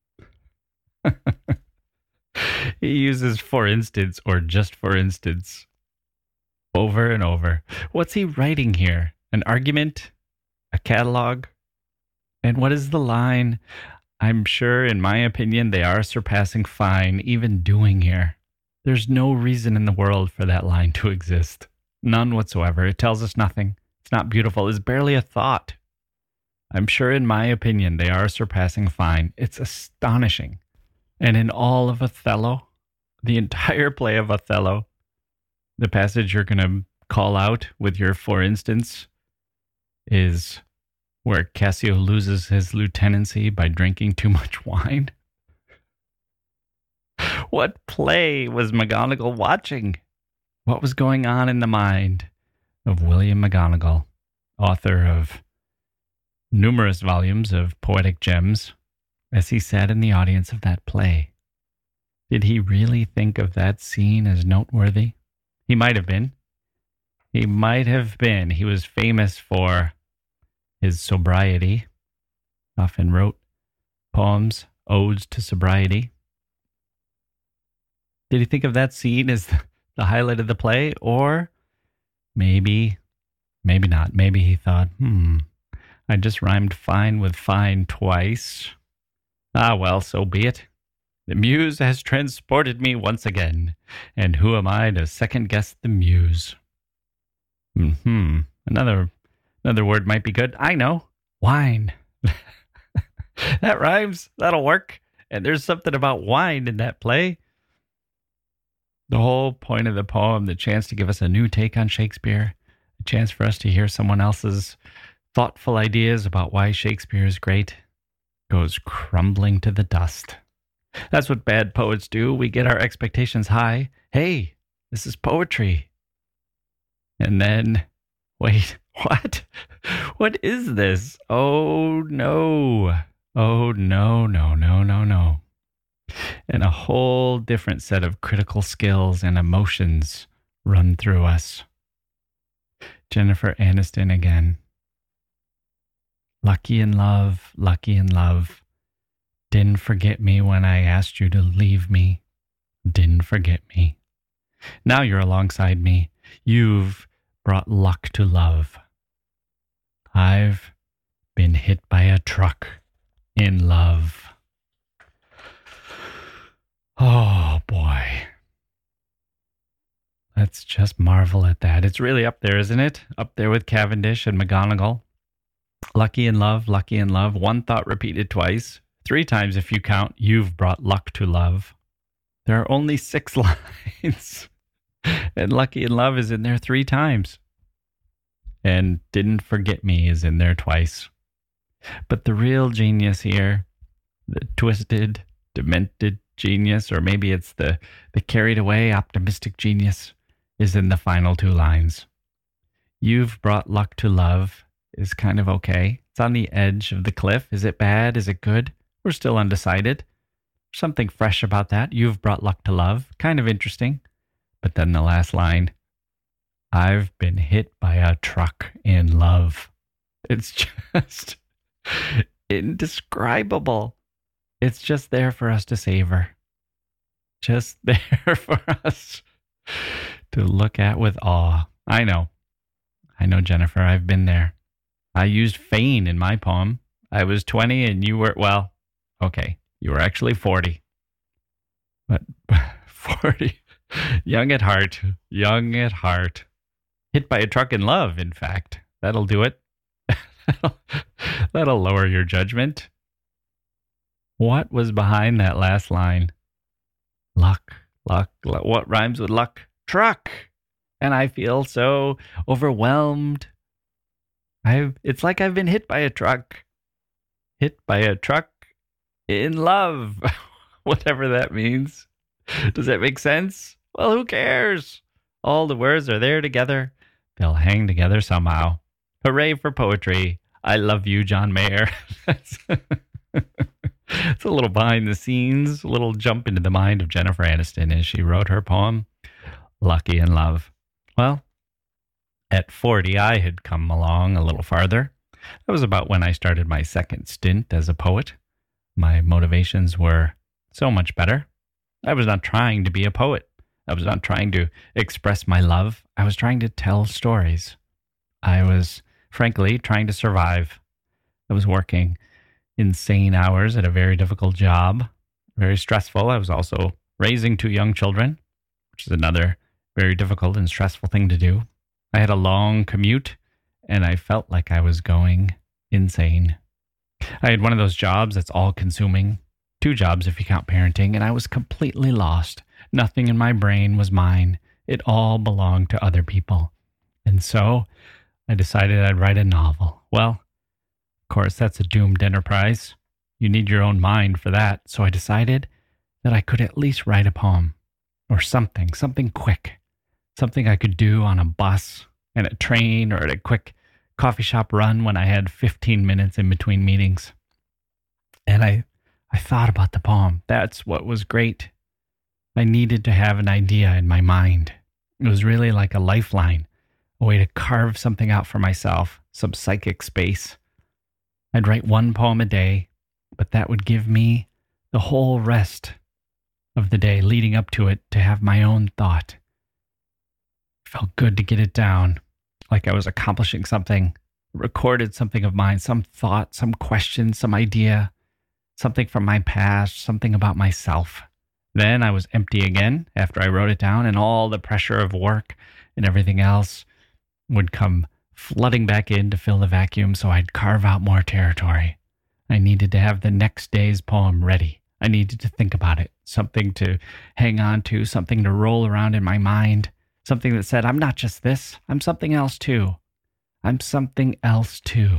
He uses for instance or just for instance over and over. What's he writing here? An argument? A catalog? And what is the line? I'm sure, in my opinion, they are surpassing fine, even doing here. There's no reason in the world for that line to exist. None whatsoever. It tells us nothing. It's not beautiful. It's barely a thought. I'm sure, in my opinion, they are surpassing fine. It's astonishing. And in all of Othello, the entire play of Othello, the passage you're going to call out with your for instance is where Cassio loses his lieutenancy by drinking too much wine. What play was McGonagall watching? What was going on in the mind of William McGonagall, author of numerous volumes of poetic gems, as he sat in the audience of that play? Did he really think of that scene as noteworthy? He might have been. He might have been. He was famous for his sobriety. Often wrote poems, odes to sobriety. Did he think of that scene as the highlight of the play? Or maybe not. Maybe he thought, I just rhymed fine with fine twice. Ah, well, so be it. The muse has transported me once again, and who am I to second-guess the muse? Another word might be good. I know. Wine. That rhymes. That'll work. And there's something about wine in that play. The whole point of the poem, the chance to give us a new take on Shakespeare, a chance for us to hear someone else's thoughtful ideas about why Shakespeare is great, goes crumbling to the dust. That's what bad poets do. We get our expectations high. Hey, this is poetry. And then, wait, what? What is this? Oh, no. Oh, no. And a whole different set of critical skills and emotions run through us. Jennifer Aniston again. Lucky in love. Didn't forget me when I asked you to leave me. Didn't forget me. Now you're alongside me. You've brought luck to love. I've been hit by a truck in love. Oh, boy. Let's just marvel at that. It's really up there, isn't it? Up there with Cavendish and McGonagall. Lucky in love. One thought repeated twice. 3 times if you count, you've brought luck to love. There are only 6 lines. And lucky in love is in there 3 times. And didn't forget me is in there twice. But the real genius here, the twisted, demented genius, or maybe it's the carried away, optimistic genius, is in the final 2 lines. You've brought luck to love is kind of okay. It's on the edge of the cliff. Is it bad? Is it good? We're still undecided. Something fresh about that. You've brought luck to love. Kind of interesting. But then the last line, I've been hit by a truck in love. It's just indescribable. It's just there for us to savor. Just there for us to look at with awe. I know, Jennifer, I've been there. I used feign in my poem. I was 20 and you were, well, okay, you were actually 40. But 40, young at heart, hit by a truck in love, in fact. That'll do it. That'll lower your judgment. What was behind that last line? Luck. What rhymes with luck? Truck. And I feel so overwhelmed. It's like I've been hit by a truck. Hit by a truck in love. Whatever that means. Does that make sense? Well, who cares? All the words are there together. They'll hang together somehow. Hooray for poetry. I love you, John Mayer. It's a little behind the scenes, a little jump into the mind of Jennifer Aniston as she wrote her poem, Lucky in Love. Well, at 40, I had come along a little farther. That was about when I started my second stint as a poet. My motivations were so much better. I was not trying to be a poet. I was not trying to express my love. I was trying to tell stories. I was, frankly, trying to survive. I was working insane hours at a very difficult job, very stressful. I was also raising 2 young children, which is another very difficult and stressful thing to do. I had a long commute, and I felt like I was going insane. I had one of those jobs that's all-consuming, 2 jobs if you count parenting, and I was completely lost. Nothing in my brain was mine. It all belonged to other people. And so I decided I'd write a novel. Well, of course, that's a doomed enterprise. You need your own mind for that. So I decided that I could at least write a poem or something quick, something I could do on a bus and a train or at a quick coffee shop run when I had 15 minutes in between meetings. And I thought about the poem. That's what was great. I needed to have an idea in my mind. It was really like a lifeline, a way to carve something out for myself, some psychic space. I'd write 1 poem a day, but that would give me the whole rest of the day leading up to it to have my own thought. It felt good to get it down, like I was accomplishing something, recorded something of mine, some thought, some question, some idea, something from my past, something about myself. Then I was empty again after I wrote it down, and all the pressure of work and everything else would come flooding back in to fill the vacuum, so I'd carve out more territory. I needed to have the next day's poem ready. I needed to think about it, something to hang on to, something to roll around in my mind, something that said, I'm not just this, I'm something else too. I'm something else too.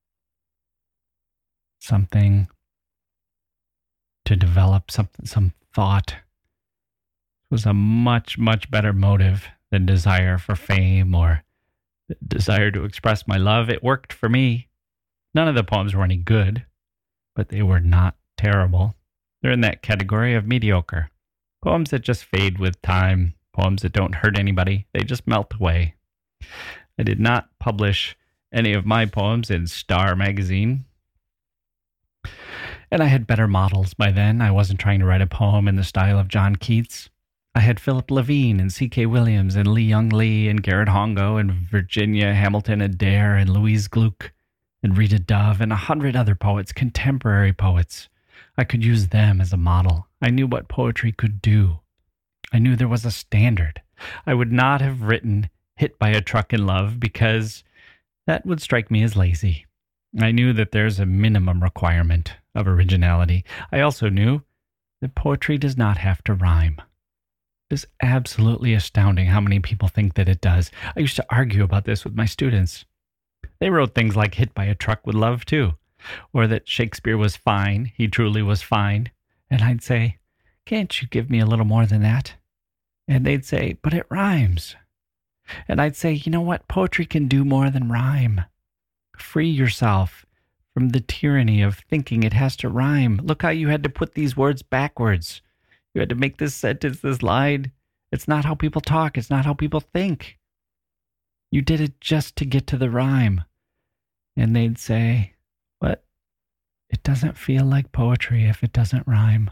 Something to develop, some thought. It was a much, much better motive than desire for fame or desire to express my love. It worked for me. None of the poems were any good, but they were not terrible. They're in that category of mediocre. Poems that just fade with time, poems that don't hurt anybody, they just melt away. I did not publish any of my poems in Star magazine. And I had better models by then. I wasn't trying to write a poem in the style of John Keats. I had Philip Levine and C.K. Williams and Lee Young Lee and Garrett Hongo and Virginia Hamilton Adair and Louise Gluck and Rita Dove and 100 other poets, contemporary poets. I could use them as a model. I knew what poetry could do. I knew there was a standard. I would not have written Hit by a Truck in Love because that would strike me as lazy. I knew that there's a minimum requirement of originality. I also knew that poetry does not have to rhyme. It is absolutely astounding how many people think that it does. I used to argue about this with my students. They wrote things like Hit by a Truck with Love too, or that Shakespeare was fine, he truly was fine. And I'd say, can't you give me a little more than that? And they'd say, but it rhymes. And I'd say, you know what? Poetry can do more than rhyme. Free yourself from the tyranny of thinking it has to rhyme. Look how you had to put these words backwards. You had to make this sentence, this line. It's not how people talk. It's not how people think. You did it just to get to the rhyme. And they'd say, but it doesn't feel like poetry if it doesn't rhyme.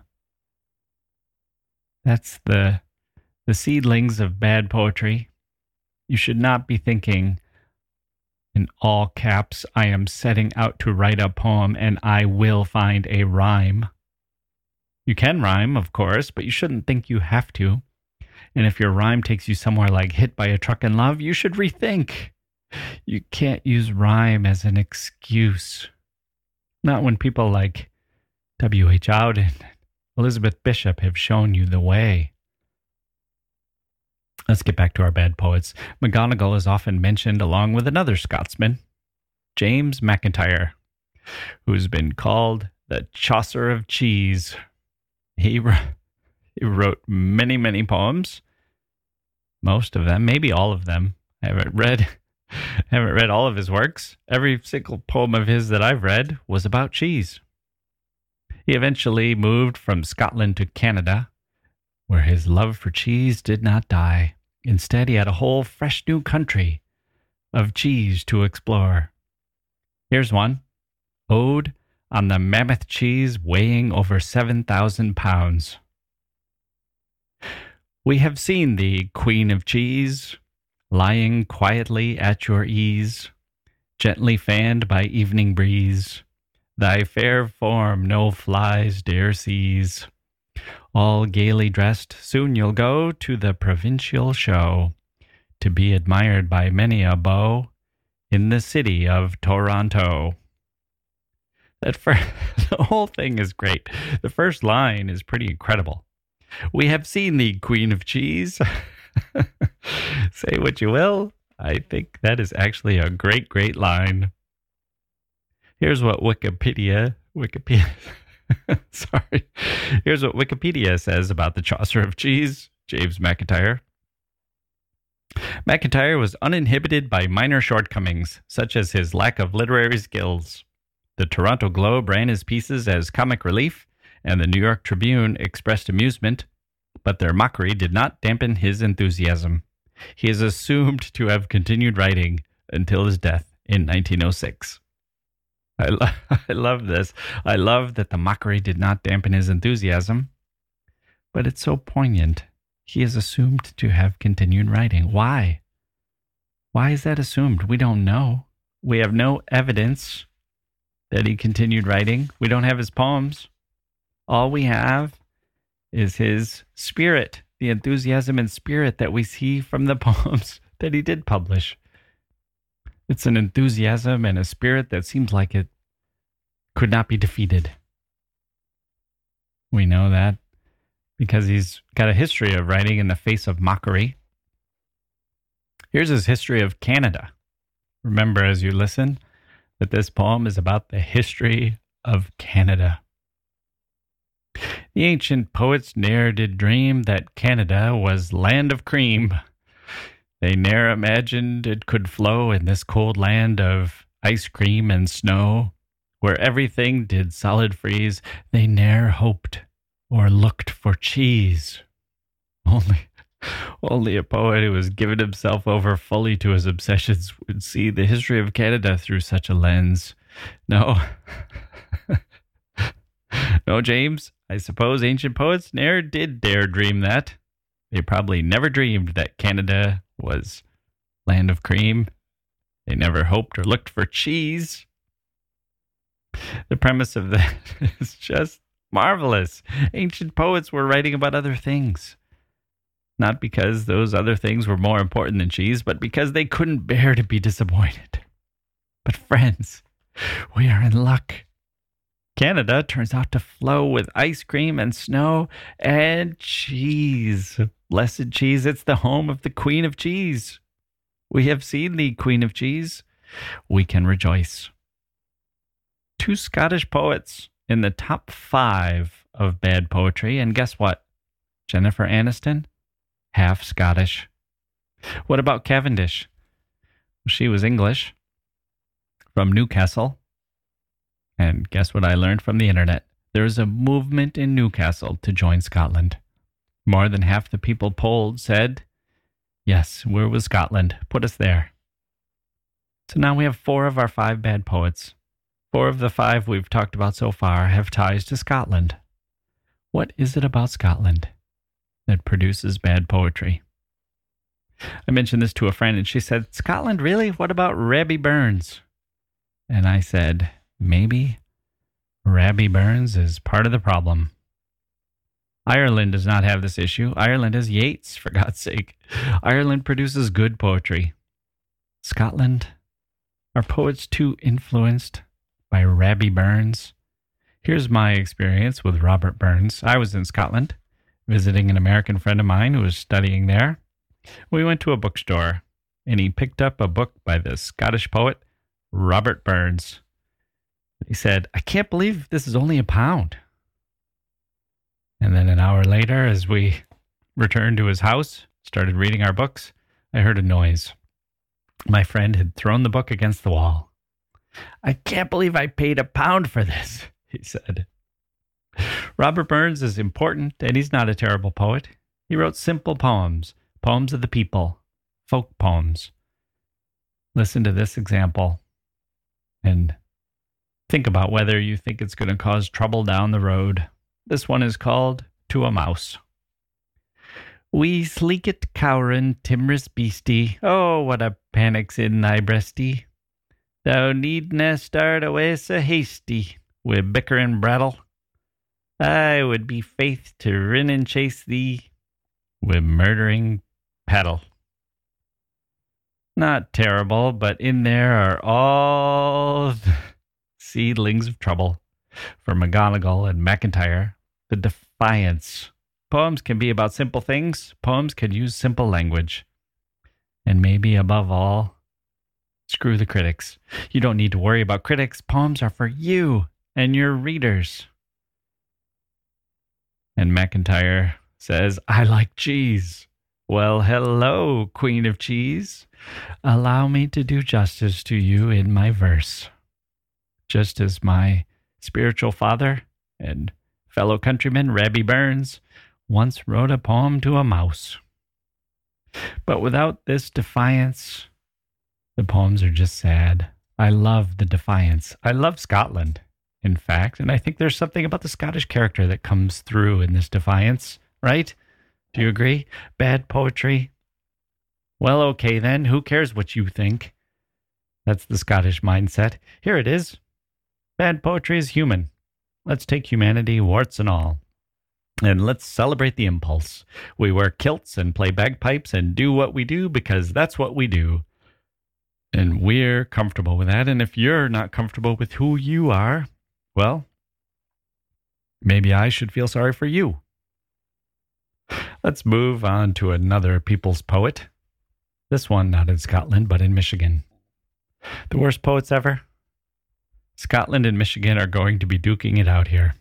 That's the seedlings of bad poetry. You should not be thinking in all caps, I am setting out to write a poem and I will find a rhyme. You can rhyme, of course, but you shouldn't think you have to. And if your rhyme takes you somewhere like hit by a truck in love, you should rethink. You can't use rhyme as an excuse. Not when people like W.H. Auden and Elizabeth Bishop have shown you the way. Let's get back to our bad poets. McGonagall is often mentioned along with another Scotsman, James Mackintyre, who's been called the Chaucer of Cheese. He wrote many, many poems. Most of them, maybe all of them. I haven't read all of his works. Every single poem of his that I've read was about cheese. He eventually moved from Scotland to Canada, where his love for cheese did not die. Instead, he had a whole fresh new country of cheese to explore. Here's one. Ode on the mammoth cheese weighing over 7,000 pounds. We have seen thee, Queen of Cheese, lying quietly at your ease, gently fanned by evening breeze. Thy fair form no flies dare seize. All gaily dressed, soon you'll go to the provincial show, to be admired by many a beau in the city of Toronto. The whole thing is great. The first line is pretty incredible. We have seen thee, Queen of Cheese. Say what you will. I think that is actually a great, great line. Here's what Wikipedia says about the Chaucer of Cheese, James Mackintyre. Mackintyre was uninhibited by minor shortcomings, such as his lack of literary skills. The Toronto Globe ran his pieces as comic relief, and the New York Tribune expressed amusement, but their mockery did not dampen his enthusiasm. He is assumed to have continued writing until his death in 1906. I love this. I love that the mockery did not dampen his enthusiasm, but it's so poignant. He is assumed to have continued writing. Why? Why is that assumed? We don't know. We have no evidence that he continued writing. We don't have his poems. All we have is his spirit, the enthusiasm and spirit that we see from the poems that he did publish. It's an enthusiasm and a spirit that seems like it could not be defeated. We know that because he's got a history of writing in the face of mockery. Here's his history of Canada. Remember as you listen that this poem is about the history of Canada. The ancient poets ne'er did dream that Canada was land of cream. They ne'er imagined it could flow in this cold land of ice cream and snow, where everything did solid freeze. They ne'er hoped or looked for cheese. Only a poet who has given himself over fully to his obsessions would see the history of Canada through such a lens. No. No, James, I suppose ancient poets ne'er did dare dream that. They probably never dreamed that Canada was land of cream. They never hoped or looked for cheese. The premise of that is just marvelous. Ancient poets were writing about other things. Not because those other things were more important than cheese, but because they couldn't bear to be disappointed. But friends, we are in luck. Canada turns out to flow with ice cream and snow and cheese. Blessed cheese, it's the home of the Queen of Cheese. We have seen the Queen of Cheese. We can rejoice. 2 Scottish poets in the top 5 of bad poetry. And guess what? Jennifer Aniston, half Scottish. What about Cavendish? She was English, from Newcastle. And guess what I learned from the internet? There's a movement in Newcastle to join Scotland. More than half the people polled said, yes, we're with Scotland. Put us there. So now we have 4 of our 5 bad poets. 4 of the 5 we've talked about so far have ties to Scotland. What is it about Scotland that produces bad poetry? I mentioned this to a friend and she said, Scotland, really? What about Rabbie Burns? And I said, maybe Rabbie Burns is part of the problem. Ireland does not have this issue. Ireland has Yeats, for God's sake. Ireland produces good poetry. Scotland? Are poets too influenced by Rabbie Burns? Here's my experience with Robert Burns. I was in Scotland, visiting an American friend of mine who was studying there. We went to a bookstore, and he picked up a book by the Scottish poet Robert Burns. He said, "I can't believe this is only £1." And then an hour later, as we returned to his house, started reading our books, I heard a noise. My friend had thrown the book against the wall. "I can't believe I paid £1 for this," he said. Robert Burns is important, and he's not a terrible poet. He wrote simple poems, poems of the people, folk poems. Listen to this example and think about whether you think it's going to cause trouble down the road. This one is called To a Mouse. "Wee sleeket cowrin, timorous beastie, oh, what a panic's in thy breastie. Thou needna start away so hasty, wi' bicker and brattle. I would be faith to rin and chase thee, wi' murdering paddle." Not terrible, but in there are all the seedlings of trouble. For McGonagall and MacIntyre, the defiance. Poems can be about simple things. Poems can use simple language. And maybe above all, screw the critics. You don't need to worry about critics. Poems are for you and your readers. And MacIntyre says, "I like cheese." Well, hello, Queen of Cheese. Allow me to do justice to you in my verse. Just as my spiritual father and fellow countryman Rabbie Burns once wrote a poem to a mouse. But without this defiance, the poems are just sad. I love the defiance. I love Scotland, in fact, and I think there's something about the Scottish character that comes through in this defiance, right? Do you agree? Bad poetry? Well, okay then. Who cares what you think? That's the Scottish mindset. Here it is. Bad poetry is human. Let's take humanity, warts and all. And let's celebrate the impulse. We wear kilts and play bagpipes and do what we do because that's what we do. And we're comfortable with that. And if you're not comfortable with who you are, well, maybe I should feel sorry for you. Let's move on to another people's poet. This one not in Scotland, but in Michigan. The worst poets ever? Scotland and Michigan are going to be duking it out here.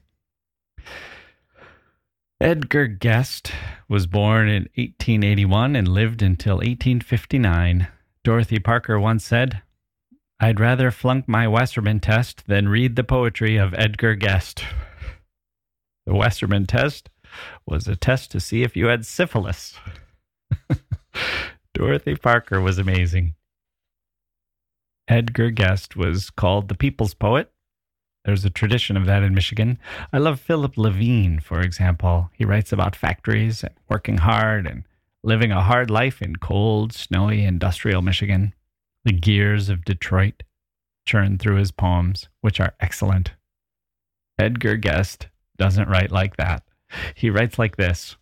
Edgar Guest was born in 1881 and lived until 1859. Dorothy Parker once said, "I'd rather flunk my Wasserman test than read the poetry of Edgar Guest." The Wasserman test was a test to see if you had syphilis. Dorothy Parker was amazing. Edgar Guest was called the people's poet. There's a tradition of that in Michigan. I love Philip Levine, for example. He writes about factories and working hard and living a hard life in cold, snowy, industrial Michigan. The gears of Detroit churn through his poems, which are excellent. Edgar Guest doesn't write like that. He writes like this.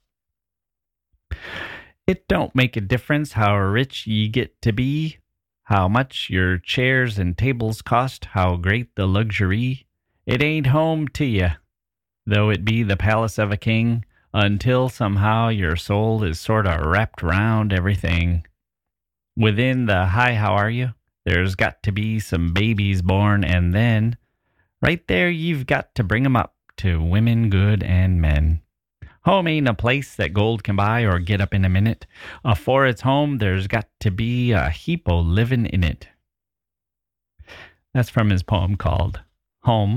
"It don't make a difference how rich ye get to be, how much your chairs and tables cost, how great the luxury. It ain't home to ye, though it be the palace of a king, until somehow your soul is sort of wrapped round everything. Within the hi, how are you, there's got to be some babies born, and then right there you've got to bring 'em up to women good and men. Home ain't a place that gold can buy or get up in a minute. Afore it's home, there's got to be a heap o' living in it." That's from his poem called Home.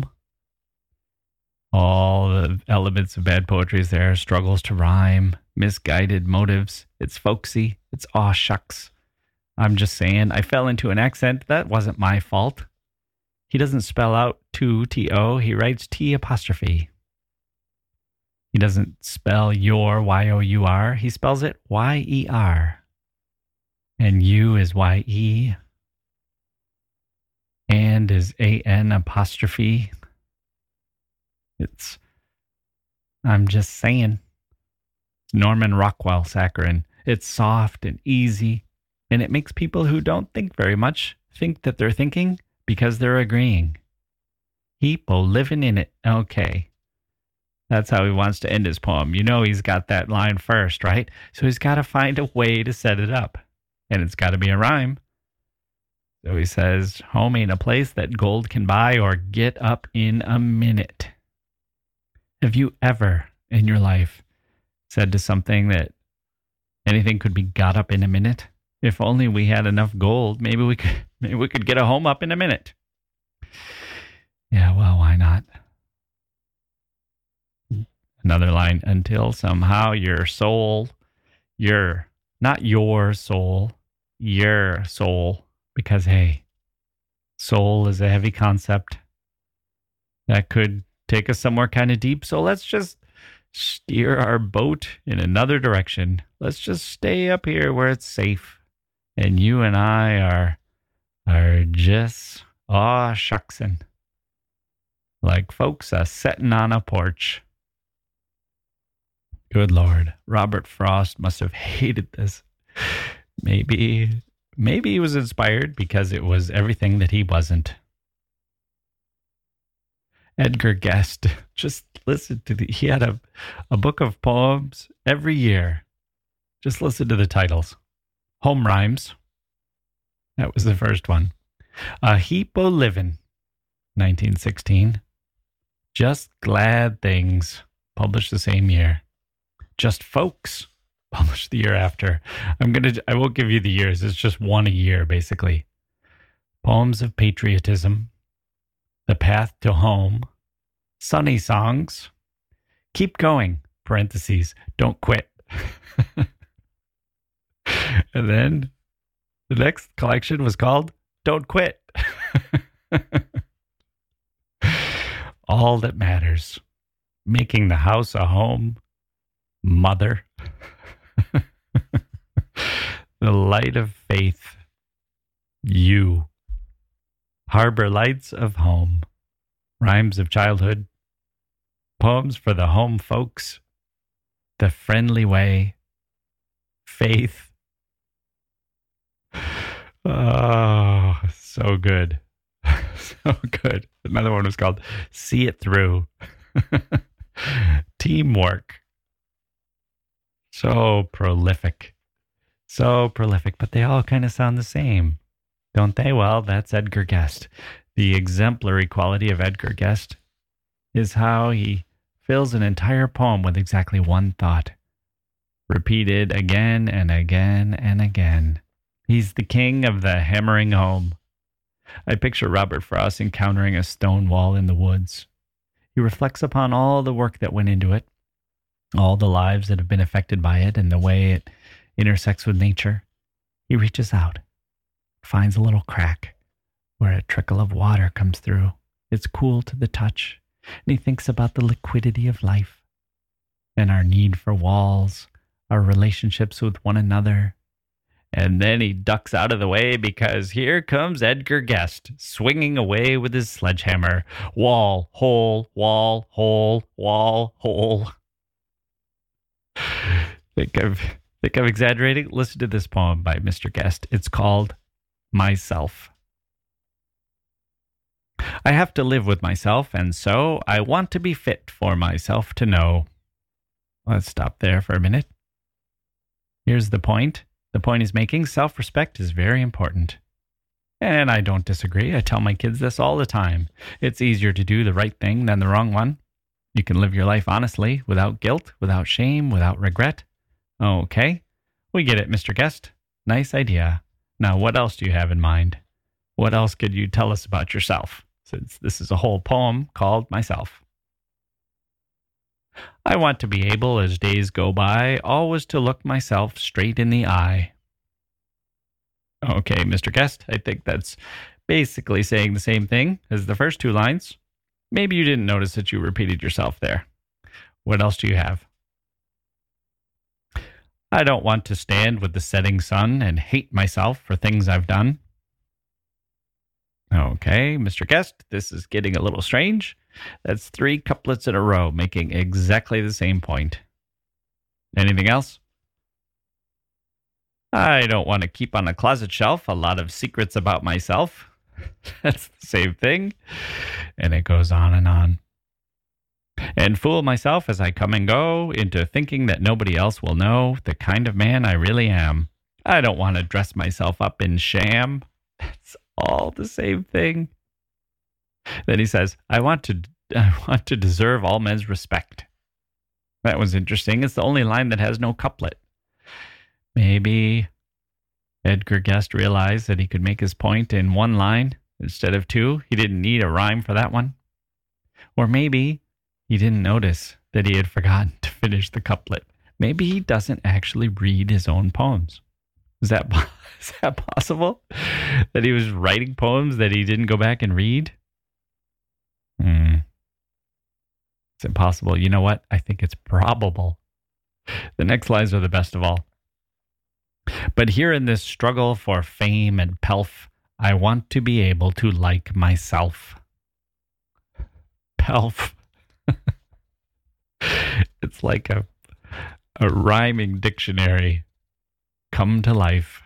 All the elements of bad poetry is there. Struggles to rhyme, misguided motives. It's folksy. It's aw shucks. I'm just saying, I fell into an accent. That wasn't my fault. He doesn't spell out to, T-O. He writes T apostrophe. He doesn't spell your, Y-O-U-R. He spells it Y-E-R. And you is Y-E. And is A-N apostrophe. I'm just saying. Norman Rockwell saccharin. It's soft and easy, and it makes people who don't think very much think that they're thinking because they're agreeing. Heap o' living in it. Okay. That's how he wants to end his poem. You know he's got that line first, right? So he's got to find a way to set it up. And it's got to be a rhyme. So he says, home ain't a place that gold can buy or get up in a minute. Have you ever in your life said to something that anything could be got up in a minute? If only we had enough gold, maybe we could get a home up in a minute. Yeah, well, why not? Another line, until somehow your soul, not your soul, your soul, because, hey, soul is a heavy concept that could take us somewhere kind of deep. So let's just steer our boat in another direction. Let's just stay up here where it's safe. And you and I are just shucksin'. Like folks are sitting on a porch. Good Lord. Robert Frost must have hated this. Maybe he was inspired because it was everything that he wasn't. Edgar Guest, just listen to he had a book of poems every year. Just listen to the titles. Home Rhymes. That was the first one. A Heap o' Livin', 1916. Just Glad Things, published the same year. Just Folks, published the year after. I won't give you the years. It's just one a year, basically. Poems of Patriotism. The Path to Home. Sunny Songs. Keep Going, parentheses, Don't Quit. And then the next collection was called Don't Quit. All That Matters. Making the House a Home. Mother. The Light of Faith. You. Harbor Lights of Home. Rhymes of Childhood. Poems for the Home Folks. The Friendly Way. Faith. Oh, so good. So good. Another one was called See It Through. Teamwork. So prolific. So prolific, but they all kind of sound the same, don't they? Well, that's Edgar Guest. The exemplary quality of Edgar Guest is how he fills an entire poem with exactly one thought, repeated again and again and again. He's the king of the hammering home. I picture Robert Frost encountering a stone wall in the woods. He reflects upon all the work that went into it, all the lives that have been affected by it, and the way it intersects with nature. He reaches out, finds a little crack where a trickle of water comes through. It's cool to the touch, and he thinks about the liquidity of life and our need for walls, our relationships with one another. And then he ducks out of the way because here comes Edgar Guest, swinging away with his sledgehammer. Wall, hole, wall, hole, wall, hole. Think I'm exaggerating? Listen to this poem by Mr. Guest. It's called Myself. I have to live with myself, and so I want to be fit for myself to know. Let's stop there for a minute. Here's the point. The point he's making, self-respect is very important. And I don't disagree. I tell my kids this all the time. It's easier to do the right thing than the wrong one. You can live your life honestly, without guilt, without shame, without regret. Okay, we get it, Mr. Guest. Nice idea. Now, what else do you have in mind? What else could you tell us about yourself, since this is a whole poem called Myself? I want to be able, as days go by, always to look myself straight in the eye. Okay, Mr. Guest, I think that's basically saying the same thing as the first two lines. Maybe you didn't notice that you repeated yourself there. What else do you have? I don't want to stand with the setting sun and hate myself for things I've done. Okay, Mr. Guest, this is getting a little strange. That's 3 couplets in a row, making exactly the same point. Anything else? I don't want to keep on a closet shelf a lot of secrets about myself. That's the same thing. And it goes on and on. And fool myself as I come and go into thinking that nobody else will know the kind of man I really am. I don't want to dress myself up in sham. That's all the same thing. Then he says, I want to deserve all men's respect. That was interesting. It's the only line that has no couplet. Maybe Edgar Guest realized that he could make his point in one line instead of two. He didn't need a rhyme for that one. Or maybe he didn't notice that he had forgotten to finish the couplet. Maybe he doesn't actually read his own poems. Is that possible? That he was writing poems that he didn't go back and read? It's impossible. You know what? I think it's probable. The next lines are the best of all. But here in this struggle for fame and pelf, I want to be able to like myself. Pelf. It's like a rhyming dictionary come to life.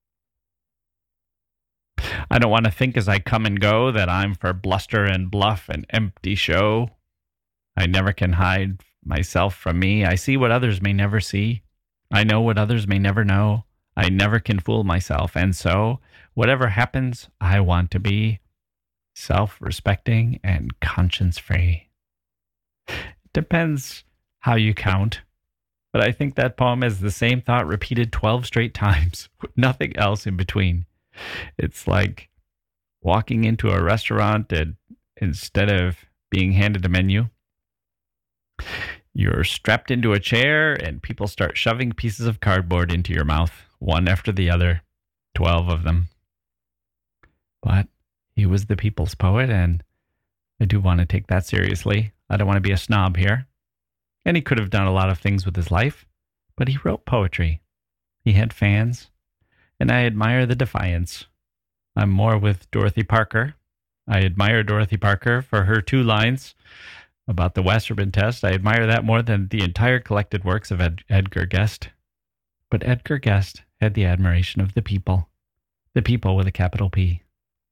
I don't want to think as I come and go that I'm for bluster and bluff and empty show. I never can hide myself from me. I see what others may never see. I know what others may never know. I never can fool myself. And so, whatever happens, I want to be self-respecting and conscience-free. It depends how you count. But I think that poem has the same thought repeated 12 straight times, with nothing else in between. It's like walking into a restaurant and instead of being handed a menu, you're strapped into a chair and people start shoving pieces of cardboard into your mouth, one after the other, 12 of them. But he was the people's poet, and I do want to take that seriously. I don't want to be a snob here. And he could have done a lot of things with his life, but he wrote poetry. He had fans, and I admire the defiance. I'm more with Dorothy Parker. I admire Dorothy Parker for her 2 lines about the Wasserman test. I admire that more than the entire collected works of Edgar Guest. But Edgar Guest had the admiration of the people with a capital P.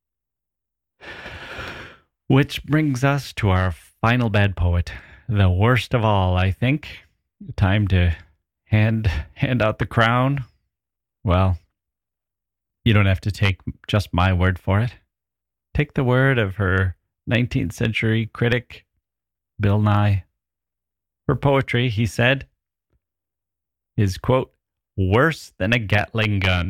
Which brings us to our final bad poet, the worst of all, I think. Time to hand out the crown. Well, you don't have to take just my word for it. Take the word of her 19th century critic, Bill Nye. Her poetry, he said, is, quote, worse than a Gatling gun.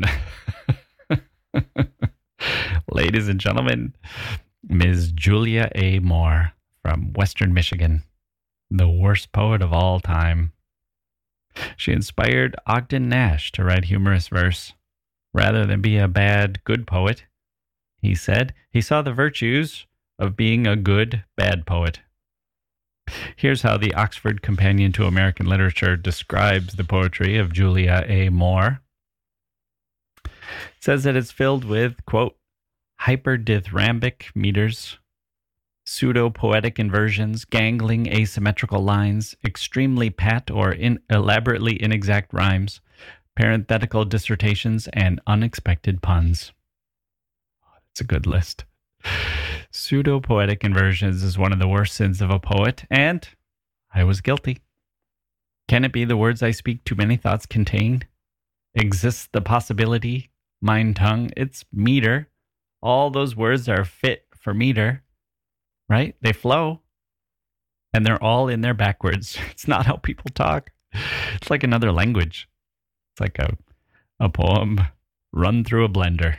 Ladies and gentlemen, Ms. Julia A. Moore from Western Michigan, the worst poet of all time. She inspired Ogden Nash to write humorous verse. Rather than be a bad, good poet, he said he saw the virtues of being a good, bad poet. Here's how the Oxford Companion to American Literature describes the poetry of Julia A. Moore. It says that it's filled with, quote, hyperdithyrambic meters, pseudo-poetic inversions, gangling asymmetrical lines, extremely pat or elaborately inexact rhymes, parenthetical dissertations, and unexpected puns. That's a good list. Pseudo-poetic inversions is one of the worst sins of a poet, and I was guilty. Can it be the words I speak too many thoughts contain? Exists the possibility? Mind tongue, it's meter. All those words are fit for meter, right? They flow, and they're all in there backwards. It's not how people talk. It's like another language. It's like a poem run through a blender.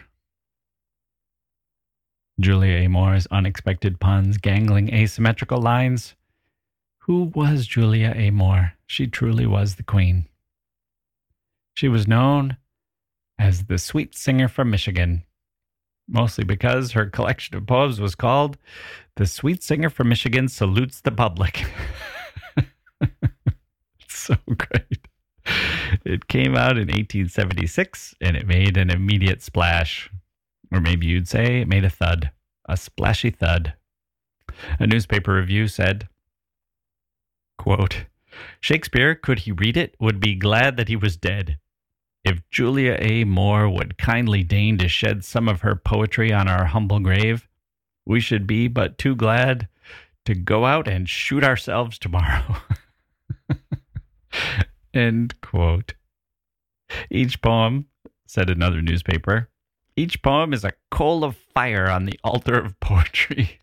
Julia A. Moore's unexpected puns, gangling asymmetrical lines. Who was Julia A. Moore? She truly was the queen. She was known as the sweet singer from Michigan, mostly because her collection of poems was called The Sweet Singer from Michigan Salutes the Public. It's so great. It came out in 1876, and it made an immediate splash. Or maybe you'd say it made a thud, a splashy thud. A newspaper review said, quote, Shakespeare, could he read it, would be glad that he was dead. If Julia A. Moore would kindly deign to shed some of her poetry on our humble grave, we should be but too glad to go out and shoot ourselves tomorrow. End quote. Each poem, said another newspaper, each poem is a coal of fire on the altar of poetry.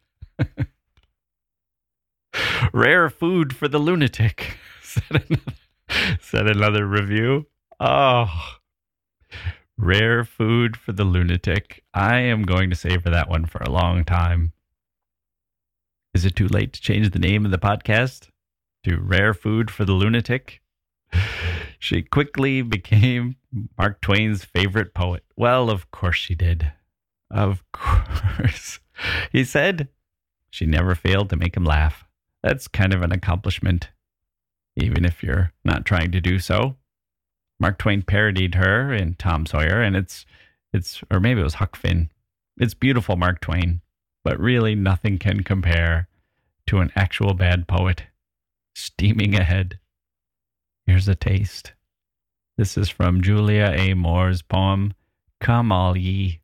Rare food for the lunatic, said another review. Oh, rare food for the lunatic. I am going to savor that one for a long time. Is it too late to change the name of the podcast to Rare Food for the Lunatic? She quickly became Mark Twain's favorite poet. Well, of course she did. Of course. He said she never failed to make him laugh. That's kind of an accomplishment, even if you're not trying to do so. Mark Twain parodied her in Tom Sawyer, and it's or maybe it was Huck Finn. It's beautiful, Mark Twain, but really nothing can compare to an actual bad poet steaming ahead. Here's a taste. This is from Julia A. Moore's poem, Come All Ye.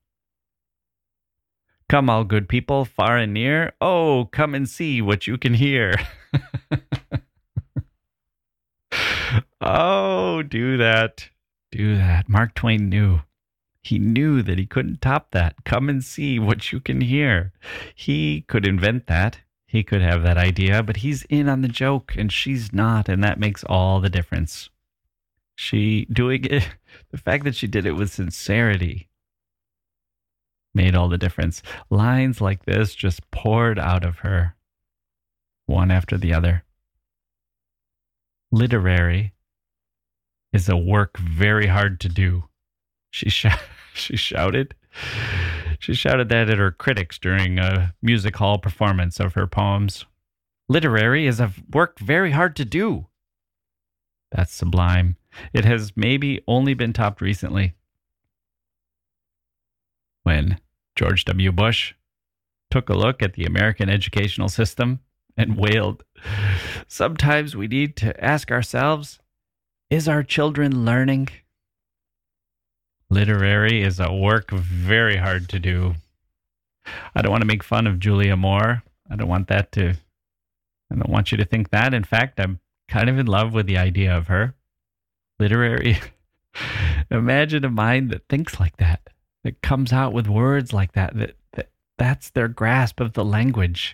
Come all good people, far and near. Oh, come and see what you can hear. Oh, do that. Do that. Mark Twain knew. He knew that he couldn't top that. Come and see what you can hear. He could invent that. He could have that idea, but he's in on the joke and she's not, and that makes all the difference. She doing it, the fact that she did it with sincerity made all the difference. Lines like this just poured out of her, one after the other. Literary is a work very hard to do. She shouted that at her critics during a music hall performance of her poems. Literary is a work very hard to do. That's sublime. It has maybe only been topped recently, when George W. Bush took a look at the American educational system and wailed, "Sometimes we need to ask ourselves, is our children learning?" Literary is a work very hard to do. I don't want to make fun of Julia Moore. I don't want you to think that. In fact, I'm kind of in love with the idea of her. Literary. Imagine a mind that thinks like that comes out with words like that's their grasp of the language.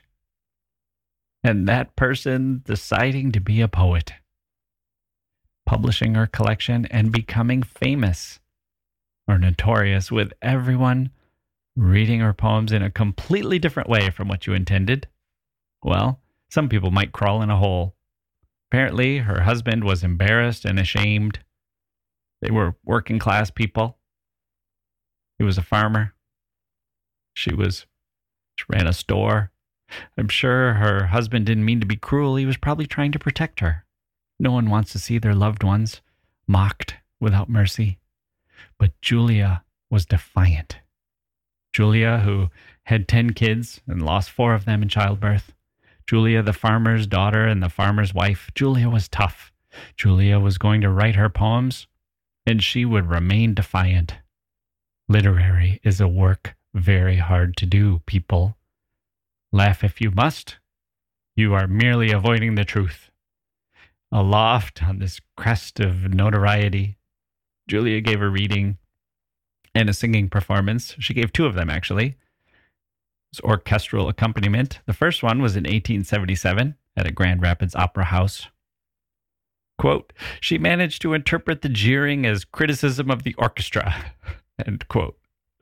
And that person deciding to be a poet, publishing her collection and becoming famous or notorious, with everyone reading her poems in a completely different way from what you intended. Well, some people might crawl in a hole. Apparently, her husband was embarrassed and ashamed. They were working class people. He was a farmer. She ran a store. I'm sure her husband didn't mean to be cruel. He was probably trying to protect her. No one wants to see their loved ones mocked without mercy. But Julia was defiant. Julia, who had 10 kids and lost 4 of them in childbirth. Julia, the farmer's daughter and the farmer's wife. Julia was tough. Julia was going to write her poems, and she would remain defiant. Literary is a work very hard to do, people. Laugh if you must. You are merely avoiding the truth. Aloft on this crest of notoriety, Julia gave a reading and a singing performance. She gave 2 of them, actually. It was orchestral accompaniment. The first one was in 1877 at a Grand Rapids Opera House. Quote, "She managed to interpret the jeering as criticism of the orchestra." End quote.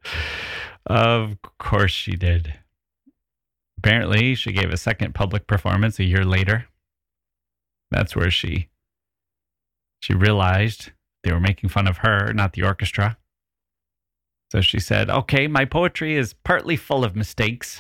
Of course she did. Apparently, she gave a second public performance a year later. That's where she realized they were making fun of her, not the orchestra. So she said, "Okay, my poetry is partly full of mistakes."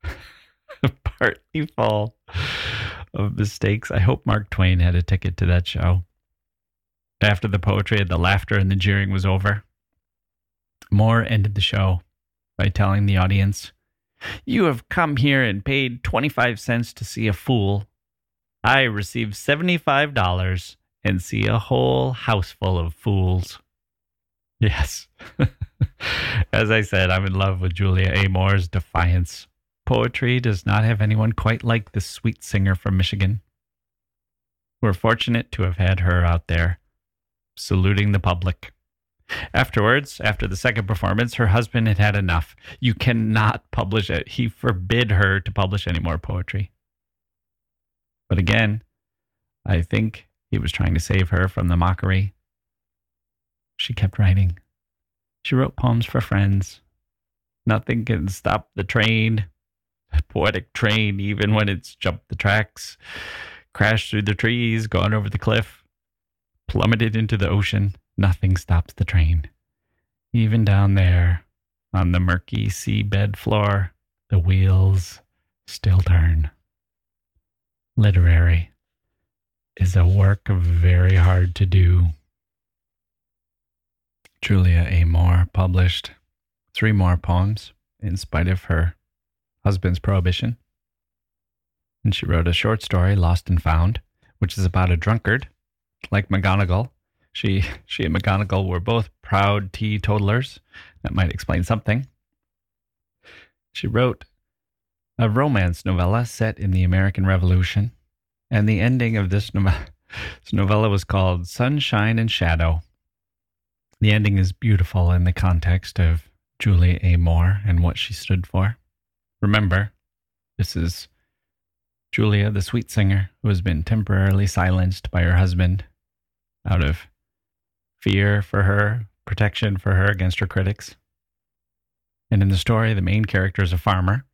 Partly full of mistakes. I hope Mark Twain had a ticket to that show. After the poetry and the laughter and the jeering was over, Moore ended the show by telling the audience, "You have come here and paid 25 cents to see a fool. I receive $75 and see a whole house full of fools. Yes. As I said, I'm in love with Julia A. Moore's defiance. Poetry does not have anyone quite like this sweet singer from Michigan. We're fortunate to have had her out there, saluting the public. Afterwards, after the second performance, her husband had had enough. You cannot publish it. He forbid her to publish any more poetry. But again, I think he was trying to save her from the mockery. She kept writing. She wrote poems for friends. Nothing can stop the train, the poetic train, even when it's jumped the tracks, crashed through the trees, gone over the cliff, plummeted into the ocean. Nothing stops the train. Even down there, on the murky seabed floor, the wheels still turn. Literary is a work very hard to do. Julia A. Moore published 3 more poems in spite of her husband's prohibition. And she wrote a short story, Lost and Found, which is about a drunkard, like McGonagall. She and McGonagall were both proud teetotalers. That might explain something. She wrote a romance novella set in the American Revolution, and the ending of this novella was called Sunshine and Shadow. The ending is beautiful in the context of Julia A. Moore and what she stood for. Remember, this is Julia, the sweet singer, who has been temporarily silenced by her husband out of fear for her, protection for her against her critics. And in the story, the main character is a farmer.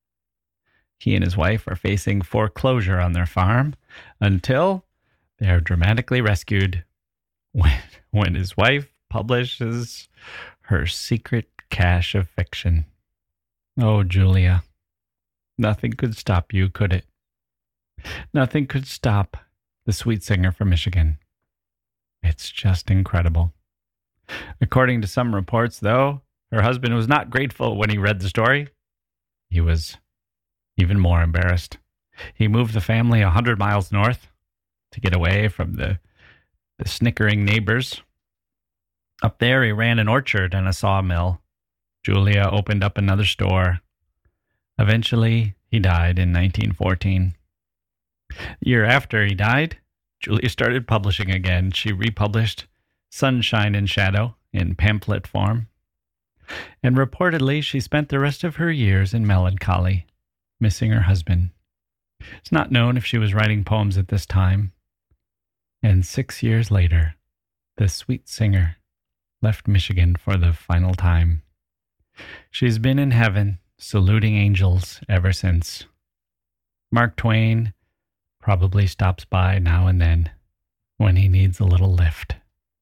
He and his wife are facing foreclosure on their farm until they are dramatically rescued when his wife publishes her secret cache of fiction. Oh, Julia, nothing could stop you, could it? Nothing could stop the sweet singer from Michigan. It's just incredible. According to some reports, though, her husband was not grateful when he read the story. He was even more embarrassed. He moved the family 100 miles north to get away from the snickering neighbors. Up there, he ran an orchard and a sawmill. Julia opened up another store. Eventually, he died in 1914. The year after he died, Julia started publishing again. She republished Sunshine and Shadow in pamphlet form. And reportedly, she spent the rest of her years in melancholy, missing her husband. It's not known if she was writing poems at this time. And 6 years later, the sweet singer left Michigan for the final time. She's been in heaven, saluting angels ever since. Mark Twain probably stops by now and then when he needs a little lift.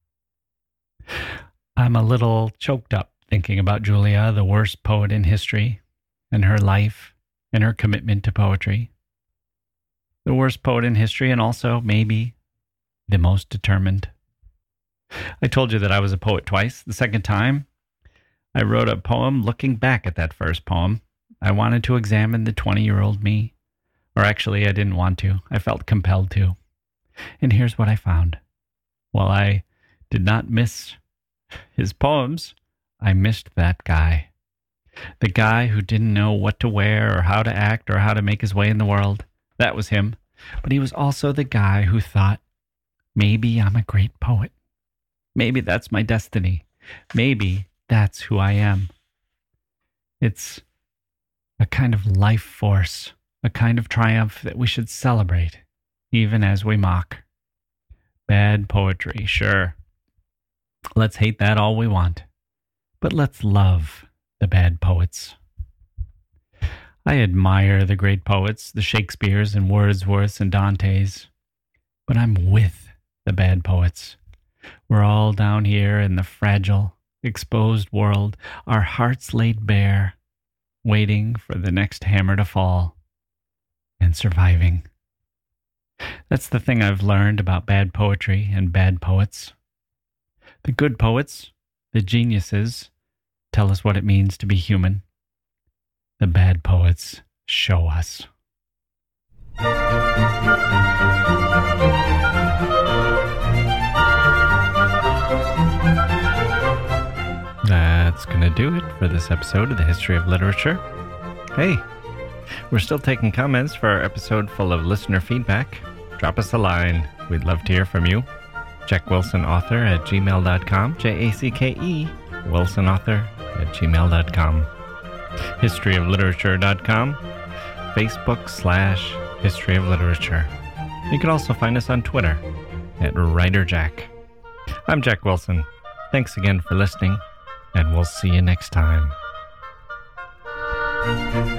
I'm a little choked up thinking about Julia, the worst poet in history, and her life and her commitment to poetry. The worst poet in history, and also maybe the most determined. I told you that I was a poet twice. The second time, I wrote a poem looking back at that first poem. I wanted to examine the 20-year-old me. Or actually, I didn't want to. I felt compelled to. And here's what I found. While I did not miss his poems, I missed that guy. The guy who didn't know what to wear or how to act or how to make his way in the world. That was him. But he was also the guy who thought, maybe I'm a great poet. Maybe that's my destiny. Maybe that's who I am. It's a kind of life force, a kind of triumph that we should celebrate, even as we mock. Bad poetry, sure. Let's hate that all we want. But let's love the bad poets. I admire the great poets, the Shakespeares and Wordsworths and Dantes, but I'm with the bad poets. We're all down here in the fragile, exposed world, our hearts laid bare, waiting for the next hammer to fall, and surviving. That's the thing I've learned about bad poetry and bad poets. The good poets, the geniuses, tell us what it means to be human. The bad poets show us. do it for this episode of the History of Literature. Hey, we're still taking comments for our episode full of listener feedback. Drop us a line. We'd love to hear from you. JackWilsonAuthor@gmail.com. JACKE WilsonAuthor@gmail.com. HistoryOfLiterature.com. Facebook/History of Literature. You can also find us on Twitter @WriterJack. I'm Jack Wilson. Thanks again for listening, and we'll see you next time.